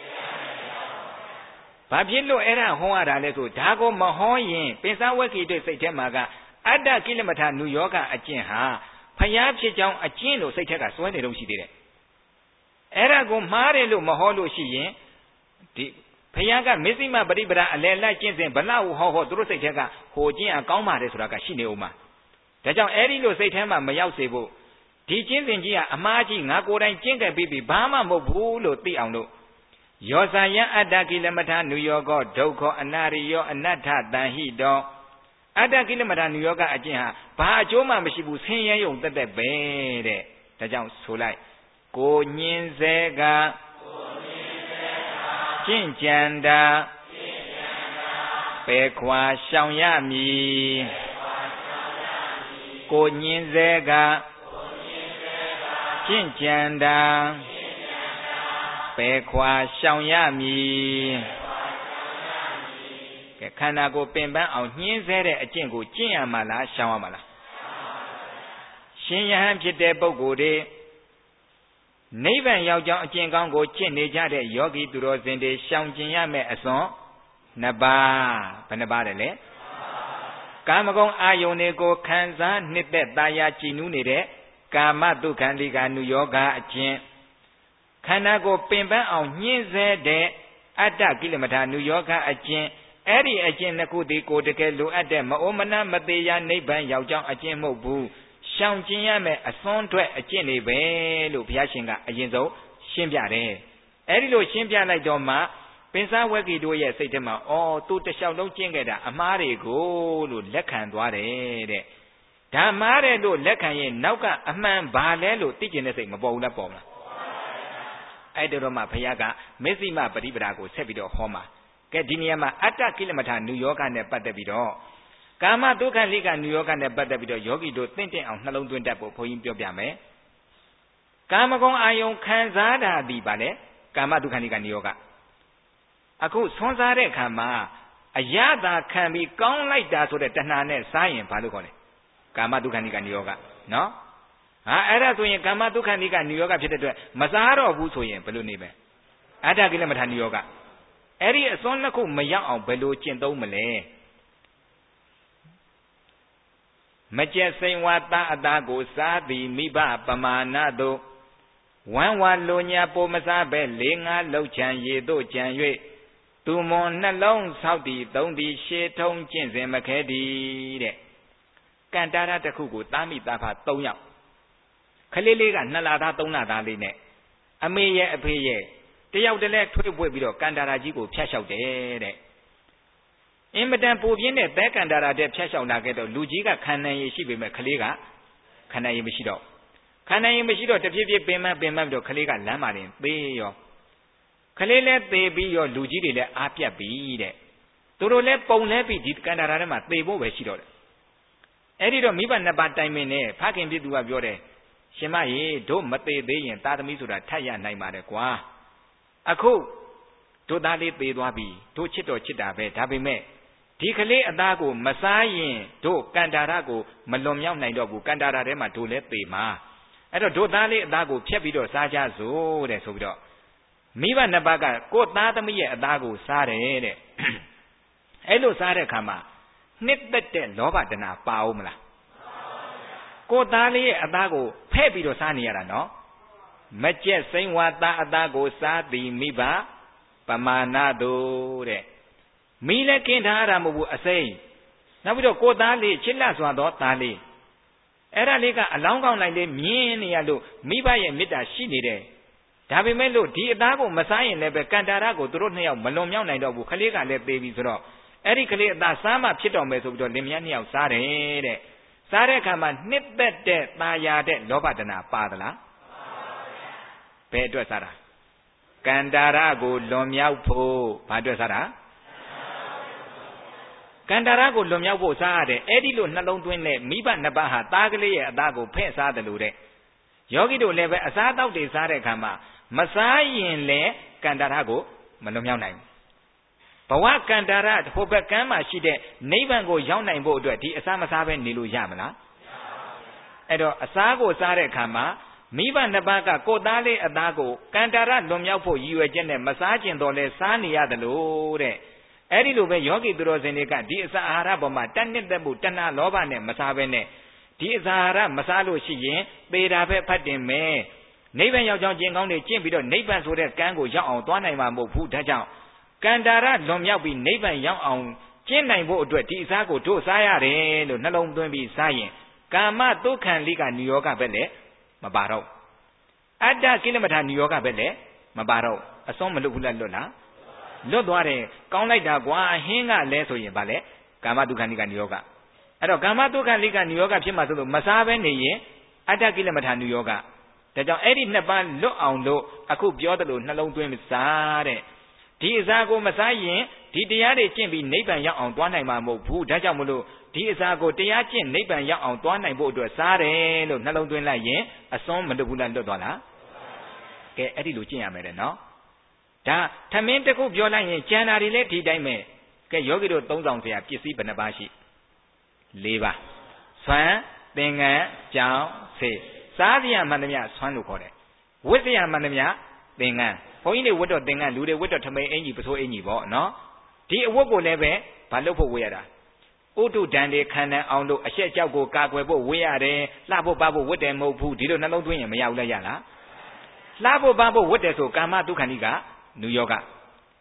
ဘာဖြစ်လို့အဲ့ဒါဟောရတာလဲဆိုဒါကိုမဟောရင်ပင်စဝဂ္ဂိတွေစိတ်ထဲမှာကအတ္တကိလမထာနုယောဂအကျင့်ဟာဖျားဖြစ်ကြောင်းအကျင့်လို့စိတ်ထက်ကစွဲနေတော့ရှိသေးတယ်အဲ့ဒါကိုမှားတယ်လို့မဟောလို့ရှိရင်ဒီဖျားကမစ္စည်းမပရိပဒအလယ်လိုက်ကျင့်စဉ်ဘလောက်ဟောသူတို့စိတ်ထက်ကဟိုကျင့်အကောင်းပါတယ်ဆိုတာကရှိနေဦးမှာဒါကြောင့်အဲ့ဒီလိုစိတ်ထဲမှာမရောက်စေဖို့ဒီကျင့်စဉ်ကြီးကအမှားကြီးငါကိုယ်တိုင်ကျင့်ခဲ့ပြီးဘာမှမဟုတ်ဘူးလို့သိအောင်လို့ယောဇာယံအတ္တကိလမထာနုယောဂဒုက္ခအနာရိယောအနတ္ထတန်ဟိတောအတ္တကိလမထာနုယောဂအကျင့်ဟာဘာအကျိုးမှမရှိဘူးဆင်းရဲယုံတက်တက်ပဲတဲ့ဒါကြောင့်ဆိုလိုက်ကိုညင်းစေကကျင့်ကြံတာပယ်ခွာရှောင်ရမည်ကိုညင်းစေကကျင့်ကြံတာပယ်ခွာရှောင်ရမည်ကဲခန္ဓာကိုယ်ပင်ပန်းအောင်ညှင်းဆဲတဲ့အကျင့်ကိုကျင့်ရမှာလားရှောင်ရမှာလားရှင်ယဟန်ဖြစ်တဲ့ပုဂ္ဂိုလ်တွေနိဗ္ဗာန်ရောက်ကြောင်းအကျင့်ကောင်းကိုကျင့်နေကြတဲ့ယောဂီသူတော်စင်တွေရှောင်ကျင်ရမယ့်အစွန်2ပါးဘယ်နှပါးတယ်လဲကာမဂုဏ်အာယုန်တွေကိုခံစားနှစ်သက်သာယာကြည်နူးနေတဲ့ကာမတုခံလိကာနုယောဂအကျင့်ခန္ဓာကိုယ်ပင်ပန်းအောင်ညှင်းဆဲတဲ့ Atta kilometer New York agent, Eddie agent Nakudi go to get look at them, Omana Matea neighbor Yao agent Mobu, Shang Jiame, a son to a jenny bay, look Yashinga, Agenzo, Shimbiade. Eddie lo Shimbia like Doma, Pensa Wagi do ye say to ma, oh, to the Shadow Jingada, a Mari go, Lekan Dwade. Damare lo Lekan, Nauka, a man Balelo, teaching a thing about the bomb. I don't know my Payaga, Messima Padibrago, Sebido Homa. Get Diniama, Atta kilometer New York and the Patabido. Kama Duka Liga New York and the Patabido, Yogi do thinking of Nalon Dundapo, Poim Piame. Kama Gong Ayon Kanzada di Bale, Kama Duka Liga New York. Aku Sonzare Kama, a Yada can be gone like that so that Tanane Science Palucone. Kama Duka Liga New York, no? Era to yin Kama Duka Liga New Yorkဖြစ်တဲ့မစားတော့ဘူးဆိုရင်ဘယ်လိုနေပဲအတ္တကိလမထာ New York အဲ့ဒီအစွန်းနှစ်ခုမရောက်အောင်ဘယ်လိုကျင့်သုံးမလဲမကျက်စိန်ဝါတာအတာကိုစားသည်မိဘပမာဏတို့ဝမ်းဝါလိုညာပိုမစားပဲ၄၅လောက်ချံရေတို့ကြံ၍သူမွန်နှလုံးဆောက်သည်သုံးသည်ရှေထုံးကျင့်စဉ်မခဲသည်တဲ့ကန္တာရတစ်ခုကိုတာမိတာဖ3ယောက်ခလေးလေးက2လသား3လသားလေးနဲ့အမေရဲ့အဖေရဲ့တယောက်တည်းထွေးပွေပြီးတော့ကန္တာရာကြီးကိုဖျက်လျှောက်တယ်တဲ့အင်မတန်ပူပြင်းတဲ့သဲကန္တာရာတဲ့ဖျက်လျှောက်လာခဲ့တော့လူကြီးကခံနိုင်ရရှိပေမဲ့ခလေးကခံနိုင်ရမရှိတော့တဖြည်းဖြည်းပင်မပြီးတော့ခလေးကလမ်းမာတင်သေးရောခလေးလည်းသေပြီးရောလူကြီးတွေလည်းအားပြတ်ပြီးတဲ့သူတို့လည်းပုံလဲပြီးဒီကန္တာရာထဲမှာသေဖို့ပဲရှိတော့တယ်အဲ့ဒီတော့မိဘနှစ်ပါးတိုင်ပင်နဲ့ဖခင်ပြသူကပြောတယ်ရှင်မရေတို့မသေးသေးရင်သားသမီးဆိုတာထပ်ရနိုင်ပါတယ်ကွာအခုတို့သားလေးသေသွားပြီတို့ချစ်တော်ချစ်တာပဲဒါပေမဲ့ဒီကလေးအသားကိုမစားရင်တို့ကန္တာရကိုမလွန်မြောက်နိုင်တော့ဘူးကန္တာရထဲမှာတို့လည်းသေမှာအဲ့တော့တို့သားလေးအသားကိုဖျက်ပြီးတော့စားကြစို့တဲ့ဆိုပြီးတော့မိဘနှစ်ပါးကကိုယ်သားသမီးရဲ့အသားကိုစားတယ်တဲ့အဲ့လိုစားတဲ့အခါမှာနှစ်သက်တဲ့လောဘတဏပါအောင်မလားကိုယ်သားလေးရဲ့အသားကိုဖဲ့ပြီးတော့စားနေရတာနော်မကျက်စိမ့်ဝါသားအသားကိုစားသည်မိဘပမာဏတို့တဲ့မိလည်းကင်းထားရမဟုတ်ဘူးအစိမ့်နောက်ပြီးတော့ကိုယ်သားလေးချစ်လက်စွာသောသားလေးအဲ့ဒါလေးကအလောင်းကောင်းလိုက်လေးမြင်းနေရလို့မိဘရဲ့မေတ္တာရှိနေတယ်ဒါပေမဲ့လို့ဒီအသားကိုမစားရင်လည်းပဲကန္တာရကိုသူတို့နှစ်ယောက်မလွန်မြောက်နိုင်တော့ဘူးခလေးကလည်းသေးပြီဆိုတော့အဲ့ဒီကလေးအသားစားမှဖြစ်တော်မယ်ဆိုပြီးတော့လင်မယားနှစ်ယောက်စားတယ်တဲ့စားတဲ့အခါမှာနှစ်သက်တဲ့ตาရတဲ့လောဘတဏပါသလားဘယ်အတွက်စားတာကန္တာရကိုလွန်မြောက်ဖို့ဘာအတွက်စားတာကန္တာရကိုလွန်မြောက်ဖို့စားရတယ်အဲ့ဒီလိုနှလုံးသွင်းတဲ့မိဘနှစ်ပါးဟာသားကလေးရဲ့အသားကိုဖဲ့စားတယ်လို့တဲ့ယောဂီတို့လည်းပဲအစားအသောက်တွေစားတဲ့အခါမှာမစားရင်လည်းကန္တာရကိုမလွန်မြောက်နိုင်ဘူးဘဝကန္တာရဟိုဘက်ကမ်းမှာရှိတဲ့နိဗ္ဗာန်ကိုရောက်နိုင်ဖို့အတွက်ဒီအစားမစားပဲနေလို့ရမလားအဲ့တော့အစားကိုစားတဲ့အခါမှာမိဘနှစ်ပါးကကိုယ်သားလေးအသားကိုကန္တာရလွန်မြောက်ဖို့ရည်ရွယ်ချက်နဲ့မစားကျင်တော့လဲစားနေရတယ်လို့တဲ့အဲ့ဒီလိုပဲယောဂီသူတော်စင်တွေကဒီအစာအာဟာရပေါ်မှာတတ်နှစ်သက်မှုတဏှာလောဘနဲ့မစားဘဲနဲ့ဒီအစာအာဟာရမစားလို့ရှိရင်သေတာပဲဖတ်တင်မယ်နိဗ္ဗာန်ရောက်ကြောင်းကျင့်ကောင်းတွေကျင့်ပြီးတော့နိဗ္ဗာန်ဆိုတဲ့ကမ်းကိုရောက်အောင်သွားနိုင်မှာမဟုတ်ဘူးဒါကြောင့်ကန္တာရလွန်မြောက်ပြီးနိဗ္ဗာန်ရောက်အောင်ကျင့်နိုင်ဖို့အတွက်ဒီအစာကိုတို့စားရတယ်လို့နှလုံးသွင်းပြီးစားရင်ကာမတုခံလိကနိယောဂပဲလေမပါတော့အတ္တကိလမထာနိယောဂပဲလေမပါတော့အစွန်းမလွတ်ဘူးလားလွတ်လားလွတ်သွားတယ်ကောင်းလိုက်တာကွာဟင်းကလဲဆိုရင်ဗာလေကာမတုခံလိကနိယောဂအဲ့တော့ကာမတုခံလိကနိယောဂဖြစ်မှာဆိုလို့မစားဘဲနေရင်အတ္တကိလမထာနိယောဂဒါကြောင့်အဲ့ဒီနှစ်ပါးလွတ်အောင်လို့အခုပြောသလိုနှလုံးသွင်းစားတဲ့ဒီအစာကိုမစားရင်ဒီတရားတွေကျင့်ပြီးနိဗ္ဗာန်ရောက်အောင်သွားနိုင်မှာမဟုတ်ဘူးဒါကြောင့်မလို့ဒီအစာကိုတရားကျင့်နိဗ္ဗာန်ရောက်အောင်သွားနိုင်ဖို့အတွက်စားတယ်လို့နှလုံးသွင်းလိုက်ရင်အစွန်းမလွတ်ဘူးလားလွတ်သွားလားကဲအဲ့ဒီလိုကျင့်ရမယ်တဲ့နော်ဒါထမင်းတစ်ခုပြောလိုက်ရင်ကျန်တာတွေလည်းဒီတိုင်းပဲကဲယောဂီတို့သုံးဆောင်စရာပစ္စည်းဘယ်နှပါရှိ၄ပါးဆွမ်းသင်္ကန်းကြောင်ဆေးစားစရာမှန်သမျှဆွမ်းလို့ခေါ်တယ်ဝတ်စရာမှန်သမျှသင်္ကန်းဘုန်းကြီးတွေဝတ်တော့သင်္ကန်းလူတွေဝတ်တော့ထမိန်အင်ကြီးပစိုးအင်ကြီးပေါ့နော်ဒီအဝတ်ကိုလည်းပဲဘာလို့ဖို့ဝတ်ရတာဥဒုဒံတွေခံတဲ့အောင်လို့အရှက်ကြောက်ကိုကာကွယ်ဖို့ဝတ်ရတယ်လှဖို့ပါဖို့ဝတ်တယ်မဟုတ်ဘူးဒီလိုနှလုံးသွင်းရင်မရဘူးလားရလားလှဖို့ပါဖို့ဝတ်တယ်ဆိုကာမတုခဏိကနုယောဂ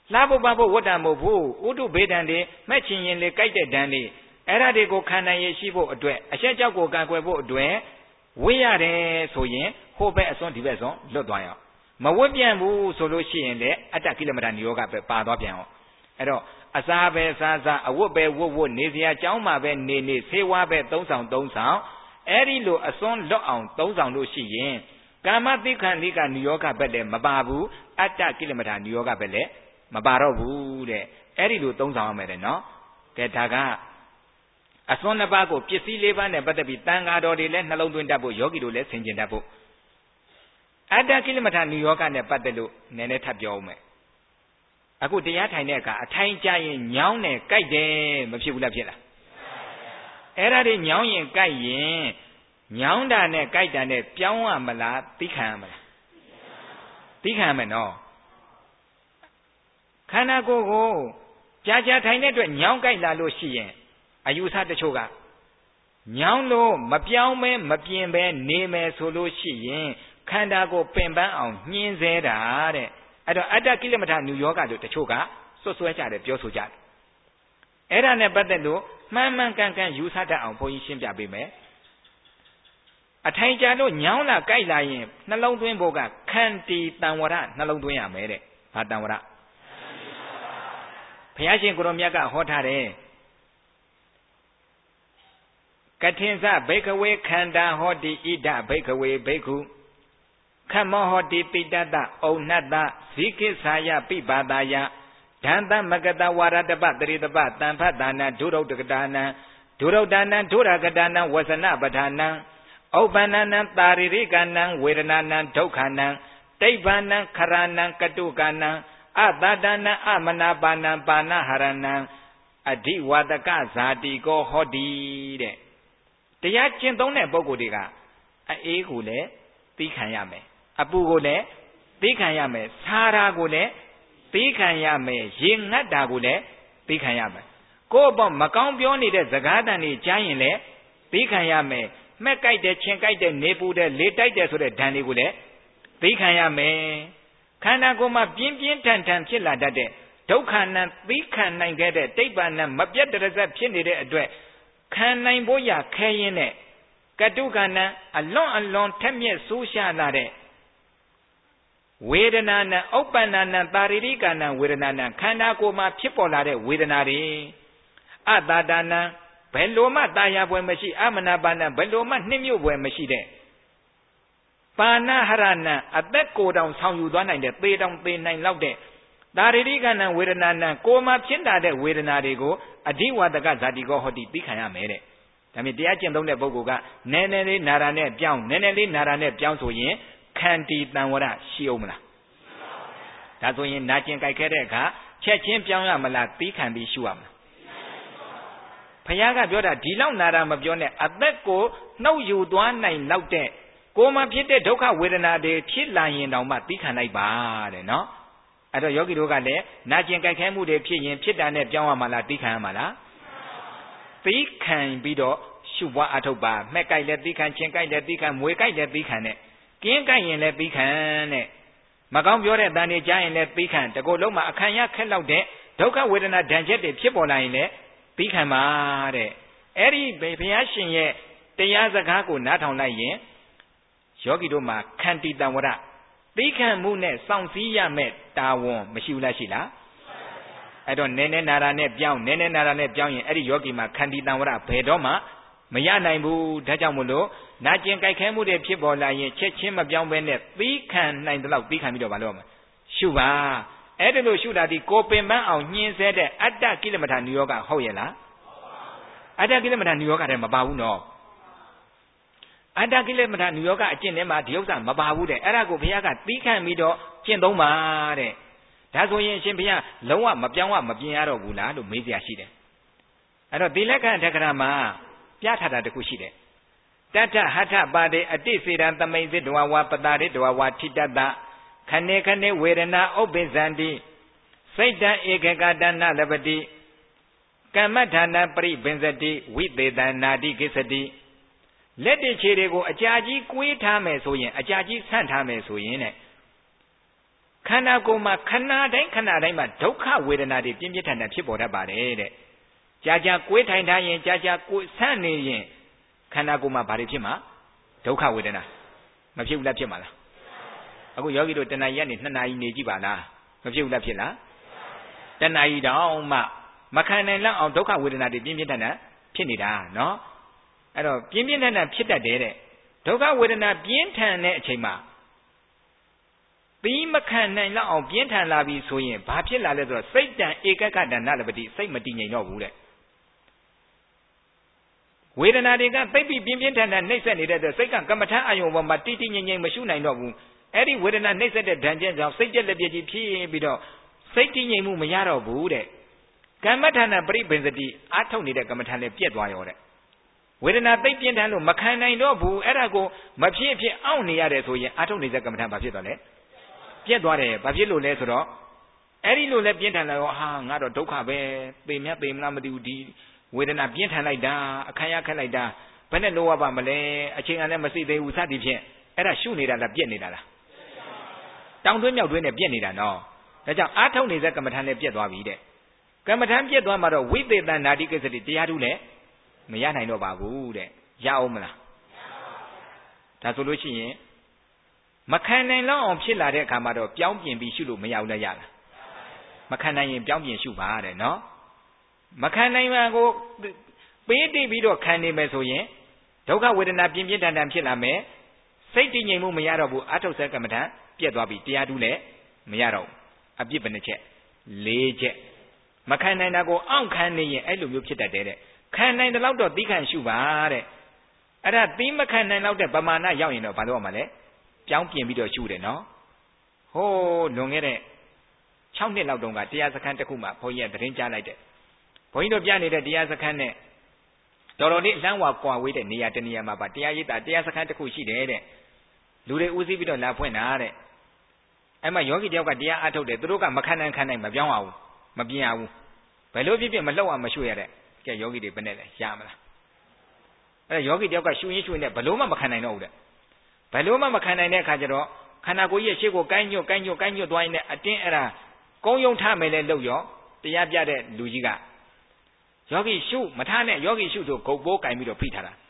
လာဖို့ပါဖို့ဝတ္တမဟုတ်ဘူးဥတုဘေးဒဏ်တွေမဲ့ချင်ရင်လေကြိုက်တဲ့ဒဏ်တွေအဲ့ဒါတွေကိုခံနိုင်ရရှိဖို့အတွက်အရှက်ကြောက်ကိုကာကွယ်ဖို့အတွက်ဝိရတယ်ဆိုရင်ဟိုဘက်အစွန်းဒီဘက်အစွန်းလွတ်သွားရအောင်မဝတ်ပြန်ဘူးဆိုလို့ရှိရင်လေအတ္တကိလမထာနိယောဂပဲပါသွားပြန်အောင်အဲ့တော့အစားပဲစားစားအဝတ်ပဲဝတ်နေစရာအကြောင်းမှပဲနေဆေးဝါးပဲသုံးဆောင်အဲ့ဒီလိုအစွန်းလွတ်အောင်သုံးဆောင်လို့ရှိရင်ကာမတိခဏလိကနိယောဂပဲလည်းမပါဘူးအတ္တကိလမထာနိယောဂပဲလည်းမပါတော့ဘူးတဲ့အဲ့ဒီလိုသုံးဆောင်ရမယ်တဲ့နော်ကဲဒါကအစွန်းနှစ်ပါးကိုပစ္စည်းလေးပါးနဲ့ပတ်သက်ပြီးတန်ဃာတော်တွေလည်းနှလုံးသွင်းတတ်ဖို့ယောဂီတို့လည်းဆင်ခြင်တတ်ဖို့အတ္တကိလမထာနိယောဂနဲ့ပတ်သက်လို့နည်းနည်းထပ်ပြောဦးမယ်အခုတရားထိုင်တဲ့အခါအထိုင်ကြရင်ညောင်းတယ်ကြိုက်တယ်မဖြစ်ဘူးလားဖြစ်လားအဲ့ဒါတွေညောင်းရင်ကြိုက်ရင်ညောင်းတာနဲ့ကြိုက်တာနဲ့ပြောင်းရမလားသိခံရမလားသိခံရမယ်နော်ခန္ဓာကိုယ်ကိုကြာထိုင်တဲ့အတွက်ညောင်းကြိုက်လာလို့ရှိရင်အယူဆတချို့ကညောင်းလို့မပြောင်းမဲမပြင်ပဲနေမယ်ဆိုလို့ရှိရင်ခန္ဓာကိုယ်ပင်ပန်းအောင်ညှင်းဆဲတာတဲ့အဲ့တော့အတ္တကိလမထာနုယောဂတို့တချို့ကစွတ်စွဲကြတယ်ပြောဆိုကြတယ်အဲ့ဒါနဲ့ပတ်သက်လို့မှန်မှန်ကန်ကန်ယူဆတတ်အောင်ဘုန်းကြီးရှင်းပြပေးမယ်အထိုင်ကြလို့ညောင်းလာကြိုက်လာရင်နှလုံးသွင်းဖို့ကခန္တီတံဝရနှလုံးသွင်းရမယ်တဲ့ဘာတံဝရဘုရားရှင်ကိုရောမြတ်ကဟောထားတယ်ကထင်္စဘိက္ခဝေခန္ဓာဟောတိဣဒဘိက္ခဝေဘိက္ခုခမောဟောတိပိတတဩနတ္တဇိကိသာယပိပါဒာယဒန္တမကတဝါရတပတရိတပတံဖတ်ဒါနံဒုရုဒ္ဒကတာနံဒုရုဒ္ဒနံဒုရကတာနံဝဇနပဌာနံဩပန္နနံတာရိရိကနံဝေဒနာနံဒုက္ခနံတိဗ္ဗာနံခရဏံကတုကနံအတတနံအမနာပါဏံပါဏဟရဏံအဓိဝတကဇာတိကောဟောတိတဲ့တရားကျင့်သုံးတဲ့ပုဂ္ဂိုလ်တွေကအေးကိုလည်းသိခံရမယ်အပူကိုလည်းသိခံရမယ်ဆာရာကိုလည်းသိခံရမယ်ရေငတ်တာကိုလည်းသိခံရမယ်ကိုယ့်အပေါ်မကောင်းပြောနေတဲ့စကားတန်တွေကြားရင်လည်းသိခံရမယ်မှက်ကြိုက်တယ်ချင်းကြိုက်တယ်နေပူတယ်လေတိုက်တယ်ဆိုတဲ့ဓာတ်တွေကိုလည်းသိခံရမယ်ခန္ဓာကိုယ်မှာပြင်းပြင်းထန်ထန်ဖြစ်လာတတ်တဲ့ဒုက္ခနဲ့သိခံနိုင်ခဲ့တဲ့တိဗ္ဗာန်နဲ့မပြတ်တရစက်ဖြစ်နေတဲ့အတွက်ခံနိုင်ဖို့ရခဲရင်နဲ့ကတုကနံအလွန်ထက်မြက်ဆိုးရှားလာတဲ့ဝေဒနာနဲ့ဥပ္ပန္နနံတာရိရိကနံဝေဒနာနံခန္ဓာကိုယ်မှာဖြစ်ပေါ်လာတဲ့ဝေဒနာတွေအတတနံဘယ်လိုမှတာယာပွဲမရှိအမနာပါဏဘယ်လိုမှနှိမ့်ညွတ်ပွဲမရှိတဲ့ပါဏဟရဏံအသက်ကိုယ်တောင်ဆောင်ယူသွားနိုင်တဲ့သေတောင်သေနိုင်လောက်တဲ့တာရိရိကနံဝေဒနာနံကိုယ်မှာဖြစ်လာတဲ့ဝေဒနာတွေကိုအဓိဝတကဇာတိကောဟောတိသိခံရမယ်တဲ့ဒါမြင်တရားကျင့်သုံးတဲ့ပုဂ္ဂိုလ်ကနည်းနည်းလေးနာတာနဲ့ပြောင်းနည်းနည်းလေးနာတာနဲ့ပြောင်းဆိုရင်ခန္တီတံဝရရှိအောင်မလားဒါဆိုရင်နာကျင်ကြိုက်ခဲ့တဲ့အခါချက်ချင်းပြောင်းရမလားသိခံပြီးရှုရမလားဘုရားကပြောတာဒီလောက်နာတာမပြောနဲ့အသက်ကိုနှုတ်ယူသွားနိုင်လောက်တဲ့ကိုယ်မှာဖြစ်တဲ့ဒုက္ခဝေဒနာတွေဖြစ်လာရင်တောင်မှသိခံလိုက်ပါတဲ့နော်အဲ့တော့ယောဂီတို့ကလည်းနာကျင်ကြိုက်ခဲမှုတွေဖြစ်ရင်ဖြစ်တာနဲ့ပြောင်းရမှာလားသိခံရမှာလားသိခံပြီးတော့ရှုပွားအထုတ်ပါမှက်ကြိုက်လည်းသိခံချင်းကြိုက်လည်းသိခံမွေကြိုက်လည်းသိခံနဲ့ကင်းကြိုက်ရင်လည်းသိခံနဲ့မကောင်းပြောတဲ့တန်တွေကြားရင်လည်းသိခံတကူလုံးမှာအခန့်ရခက်လောက်တဲ့ဒုက္ခဝေဒနာဒဏ်ချက်တွေဖြစ်ပေါ်လာရင်လည်းသိခံပါတဲ့အဲ့ဒီဘုရားရှင်ရဲ့တရားစကားကိုနားထောင်လိုက်ရင်ယောဂီတို့မှာခန္တီတံဝရသိခံမှုနဲ့စောင့်စည်းရမယ်တာဝန်မရှိဘူးလားရှိလားအဲ့တော့နည်းနည်းနာတာနဲ့ပြောင်းနည်းနည်းနာတာနဲ့ပြောင်းရင်အဲ့ဒီယောဂီမှာခန္တီတံဝရဘယ်တော့မှမရနိုင်ဘူးဒါကြောင့်မို့လို့နာကျင်ကြိုက်ခဲမှုတွေဖြစ်ပေါ်လာရင်ချက်ချင်းမပြောင်းဘဲနဲ့သိခံနိုင်တဲ့လောက်သိခံပြီးတော့မလုပ်ရမှာရှုပါအဲ့ဒါလို့ရှုတာဒီကိုပင်ပန်းအောင်ညှင်းဆဲတဲ့အတ္တကိလမထာနိယောဂဟုတ်ရဲ့လားအတ္တကိလမထာနိယောဂတဲ့မပါဘူးနော်အတ္တကိလမထာနိယောဂအကျင့်ထဲမှာဒီဥစ္စာမပါဘူးတဲ့အဲ့ဒါကိုဘုရားကသိခံပြီးတော့ကျင့်သုံးပါတဲ့ဒါဆိုရင်အရှင်ဘုရားလုံးဝမပြောင်းမပြင်ရတော့ဘူးလားလို့မေးစရာရှိတယ်အဲ့တော့သီလက္ခဏထက္ကရာမှာပြထားတာတခုရှိတယ်တတ္ထဟထပါတိအတိစေတံသမိန်စစ်တဝဝပတာရိတဝဝထိတတခဏေခဏေဝေဒနာဥပ္ပိဇန္တိစိတ်တံဧကကတနာလပတိကမ္မဌာနပရိပင်စတိဝိသေတနာတိကိစ္စတိလက်တခြေတွေကိုအကြာကြီးကွေးထားမယ်ဆိုရင်အကြာကြီးဆန့်ထားမယ်ဆိုရင်တဲ့ခန္ဓာကိုယ်မှာခဏတိုင်းမှာဒုက္ခဝေဒနာတွေပြင်းပြထန်ထန်ဖြစ်ပေါ်တတ်ပါတယ်တဲ့ကြာကြာကိုယ်ထိုင်ထားရင်ကြာကြာကိုယ်ဆန့်နေရင်ခန္ဓာကိုယ်မှာဘာတွေဖြစ်မှာဒုက္ခဝေဒနာမဖြစ်ဘူးလားဖြစ်မှာလားအခုယောဂီတို့တဏှာကြီးကနေ2နာရီနေကြည့်ပါလားမဖြစ်ဘူးလားဖြစ်လားတဏှာကြီးတောင်မှမခံနိုင်လောက်အောင်ဒုက္ခဝေဒနာတွေပြင်းပြထန်ထန်ဖြစ်နေတာနော်အဲ့တော့ပြင်းပြထန်ထန်ဖြစ်တတ်တယ်တဲ့ဒုက္ခဝေဒနာပြင်းထန်တဲ့အချိန်မှာပြီးမခံနိုင်လောက်အောင်ပြင်းထန်လာပြီဆိုရင်ဘာဖြစ်လာလဲဆိုတော့စိတ်တန်ဧကကတဏလပတိစိတ်မတည်ငြိမ်တော့ဘူးတဲ့ဝေဒနာတွေကသိပ်ပြီးပြင်းပြထန်ထန်နှိပ်စက်နေတဲ့အတွက်စိတ်ကကမ္မထအာယုံပေါ်မှာတည်တည်ငြိမ်ငြိမ်မရှုနိုင်တော့ဘူးအဲ့ဒီဝေဒနာနှိပ်စက်တဲ့ဒဏ်ချက်ကြောင့်စိတ်ကြက်လက်ပြည့်ကြီးဖြစ်ပြီးတော့စိတ်တည်ငြိမ်မှုမရတော့ဘူးတဲ့ကမ္မထာဏပရိပင်စတိအာထုတ်နေတဲ့ကမ္မထာလည်းပြက်သွားရောတဲ့ဝေဒနာသိပ်ပြင်းထန်လို့မခံနိုင်တော့ဘူးအဲ့ဒါကိုမဖြစ်အောင့်နေရတယ်ဆိုရင်အာထုတ်နေတဲ့ကမ္မထာဘာဖြစ်သွားလဲပြက်သွားတယ်ဘာဖြစ်လို့လဲဆိုတော့အဲ့ဒီလိုလဲပြင်းထန်လာရောဟာငါတော့ဒုက္ခပဲသေမြတ်သေမလားမသိဘူးဒီဝေဒနာပြင်းထန်လိုက်တာအခါရခက်လိုက်တာဘယ်နဲ့လို့ရပါမလဲအချိန်ကလည်းမစိသေးဘူးစသည်ဖြင့်အဲ့ဒါရှုနေတာလားပြက်နေတာလားတောင်တွင်းမြောက်တွင်းနဲ့ပြက်နေတာနော်ဒါကြောင့်အာထုတ်နေတဲ့ကမ္မထာနဲ့ပြက်သွားပြီတဲ့ကမ္မထာပြက်သွားမှတော့ဝိသေသနာတိကိစ္စတိတရားထုလည်းမရနိုင်တော့ပါဘူးတဲ့ရအောင်မလားဒါဆိုလို့ရှိရင်မခံနိုင်လောက်အောင်ဖြစ်လာတဲ့အခါမှာတော့ပြောင်းပြင်ပြီးရှုလို့မရဘူးလားရလားမခံနိုင်ရင်ပြောင်းပြင်ရှုပါတဲ့နော်မခံနိုင်မှကိုပေးတိပြီးတော့ခံနေမယ်ဆိုရင်ဒုက္ခဝေဒနာပြင်းပြထန်ထန်ဖြစ်လာမယ်စိတ်တည်ငြိမ်မှုမရတော့ဘူးအထုတ်ဆက်ကမ္မထာပြက်သွားပြီတရားထုလည်းမရတော့ဘူးအပြစ်ဘယ်နှချက်4ချက်မခံနိုင်တာကိုအောင့်ခံနေရင်အဲ့လိုမျိုးဖြစ်တတ်တယ်တဲ့ခံနိုင်တဲ့လောက်တော့သီးခံရှုပါတဲ့အဲ့ဒါသီးမခံနိုင်လောက်တဲ့ပမာဏရောက်ရင်တော့ဘာလို့ရမှာလဲပြောင်းပြင်ပြီးတော့ရှုတယ်နော်ဟိုးလွန်ခဲ့တဲ့6နှစ်လောက်တုန်းကတရားစခန်းတစ်ခုမှာဘုန်းကြီးကသတင်းကြားလိုက်တယ်ဘုန်းကြီးတို့ပြနေတဲ့တရားစခန်းနဲ့တော်တော်လေးအလန်းဝါကွာဝေးတဲ့နေရာတနေရာမှာပါတရားရိပ်တာတရားစခန်းတစ်ခုရှိတယ်တဲ့လူတွေဦးစီးပြီးတော့လာဖွင့်တာတဲ့အဲ့မှာယောဂီတယောက်ကတရားအားထုတ်တယ်သူတို့ကမခံနိုင်မပြောင်းအောင်မပြင်းအောင်ဘယ်လိုဖြစ်မလှုပ်အောင်မရွှေ့ရတဲ့ကဲယောဂီတွေဘယ်နဲ့လဲရမလားအဲ့ယောဂီတယောက်ကရှူရင်းနဲ့ဘယ်လိုမှမခံနိုင်တော့ဘူးတဲ့ဘယ်လိုမှမခံနိုင်တဲ့အခါကျတော့ခန္ဓာကိုယ်ရဲ့ရှေ့ကိုကိုင်းညွတ်သွားရင်လည်းအတင်းအဲ့ဒါကုန်းယုံထားမယ်လဲလို့ရောတရားပြတဲ့လူကြီးကယောဂီရှုမထားနဲ့ယောဂီရှုဆိုဂုတ်ပိုးကင်ပြီးတော့ဖိထားတာ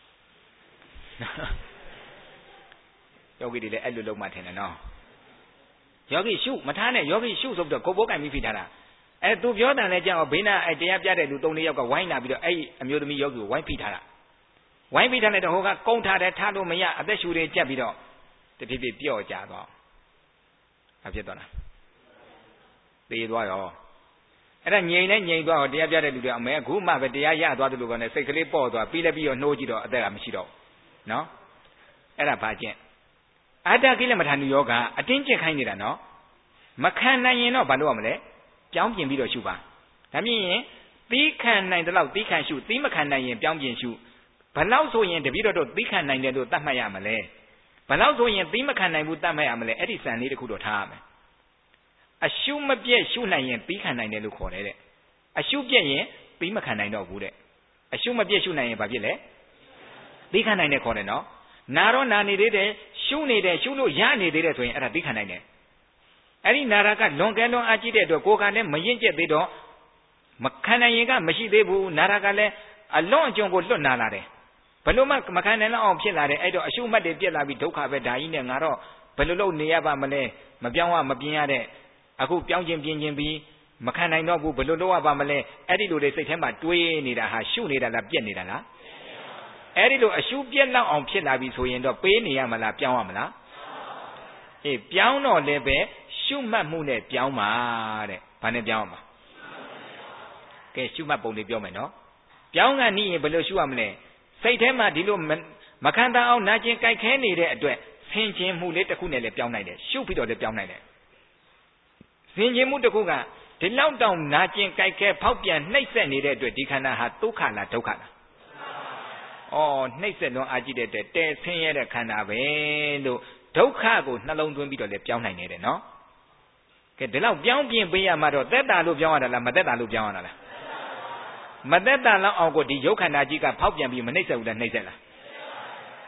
ယောဂီတွေလည်းအဲ့လိုလုံးမှထင်တယ်နော်ယောဂီရှုမထားနဲ့ယောဂီရှုဆိုပြီးတော့ဂုတ်ပိုးကင်ပြီးဖိထားတာအဲ့သူပြောတယ်လည်းကြောက်ဘေးနာအဲ့တရားပြတဲ့လူ3-4ယောက်ကဝိုင်းလာပြီးတော့အဲ့အမျိုးသမီးယောဂီကိုဝိုင်းဖိထားတာဝိုင်းဖိထားလိုက်တော့ဟိုကကုန်းထားတယ်ထားလို့မရအသက်ရှူတွေကြက်ပြီးတော့တဖြည်းဖြည်းပြော့ကြသွားအဖြစ်သွားတာသေသွားရောအဲ့ဒါငြိမ်သွားတော့တရားပြတဲ့လူတွေအမေအခုမှပဲတရားရသွားတယ်လို့ကောနဲ့စိတ်ကလေးပေါ့သွားပြီးလည်းပြီးတော့နှိုးကြည့်တော့အသက်ကမရှိတော့နော်အဲ့ဒါဘာကျင့်အာတကိလမထာနုယောဂအတင်းကျင့်ခိုင်းနေတာနော်မခံနိုင်ရင်တော့ဘာလုပ်ရမလဲပြောင်းပြင်ပြီးတော့ရှုပါဒါမြင်ရင်သီးခံနိုင်တဲ့လောက်သီးခံရှုသီးမခံနိုင်ရင်ပြောင်းပြင်ရှုဘလောက်ဆိုရင်တပည့်တော်တို့သီးခံနိုင်တယ်လို့သတ်မှတ်ရမလဲဘလောက်ဆိုရင်သီးမခံနိုင်ဘူးသတ်မှတ်ရမလဲအဲ့ဒီစံလေးတစ်ခုတော့ထားရမယ်အရှုမပြည့်ရှုနိုင်ရင်သီးခံနိုင်တယ်လို့ခေါ်တယ်တဲ့အရှုပြည့်ရင်သီးမခံနိုင်တော့ဘူးတဲ့အရှုမပြည့်ရှုနိုင်ရင်ဘာဖြစ်လဲသီးခံနိုင်တယ်ခေါ်တယ်နော်နာတော့နာနေသေးတယ်ရှုနေတယ်ရှုလို့ရနေသေးတယ်ဆိုရင်အဲ့ဒါသီးခံနိုင်တယ်အဲ့ဒီနာရကလွန်ကဲလွန်အားကြီးတဲ့အတွက်ကိုယ်ကလည်းမရင်ကျက်သေးတော့မခံနိုင်ရင်ကမရှိသေးဘူးနာရကလည်းအလွန်အကျွံကိုလွတ်နာလာတယ်ဘယ်လိုမှမခံနိုင်လောက်အောင်ဖြစ်လာတယ်အဲ့တော့အရှုမှတ်တွေပြက်လာပြီးဒုက္ခပဲဒါကြီးနဲ့ငါတော့ဘယ်လိုလုပ်နေရပါမလဲမပြောင်းရမပြင်းရတဲ့အခုပြောင်းခြင်းပြင်းခြင်းပြီးမခံနိုင်တော့ဘူးဘယ်လိုလုပ်ရပါမလဲအဲ့ဒီလိုတွေစိတ်ထဲမှာတွေးနေတာဟာရှုနေတာလားပြက်နေတာလားအဲ့ဒီလိုအရှုပြက်လောက်အောင်ဖြစ်လာပြီဆိုရင်တော့ပေးနေရမလားပြောင်းရမလားအေးပြောင်းတော့လည်းပဲရှုမှတ်မှုနဲ့ပြောင်းပါတဲ့ဘာနဲ့ပြောင်းမှာကဲရှုမှတ်ပုံလေးပြောမယ်နော်ပြောင်းကန်နီးရင်ဘယ်လိုရှုရမလဲစိတ်ထဲမှာဒီလိုမခံတအောင်နာကျင်ကြိုက်ခဲနေတဲ့အတွက်ဆင်ခြင်မှုလေးတစ်ခုနဲ့လည်းပြောင်းနိုင်တယ်ရှုပြီးတော့လည်းပြောင်းနိုင်တယ်ဆင်ခြင်မှုတစ်ခုကဒီလောက်တောင်နာကျင်ကြိုက်ခဲဖောက်ပြန်နှိပ်စက်နေတဲ့အတွက်ဒီခန္ဓာဟာဒုက္ခလားဒုက္ခလားနှိပ်စက်လွန်အားကြီးတဲ့တဲ့တဲဆင်းရဲတဲ့ခန္ဓာပဲလို့ဒုက္ခကိုနှလုံးသွင်းပြီးတော့လည်းပြောင်းနိုင်နေတယ်နော်ကဲဒီလောက်ပြောင်းပြင်ပေးရမှာတော့သက်တာလို့ပြောင်းရတာလားမသက်တာလို့ပြောင်းရတာလားမသက်တာလောက်အောင်ကိုဒီရုပ်ခန္ဓာကြီးကဖောက်ပြန်ပြီးမနှိပ်စက်ဘူးလားနှိပ်စက်လား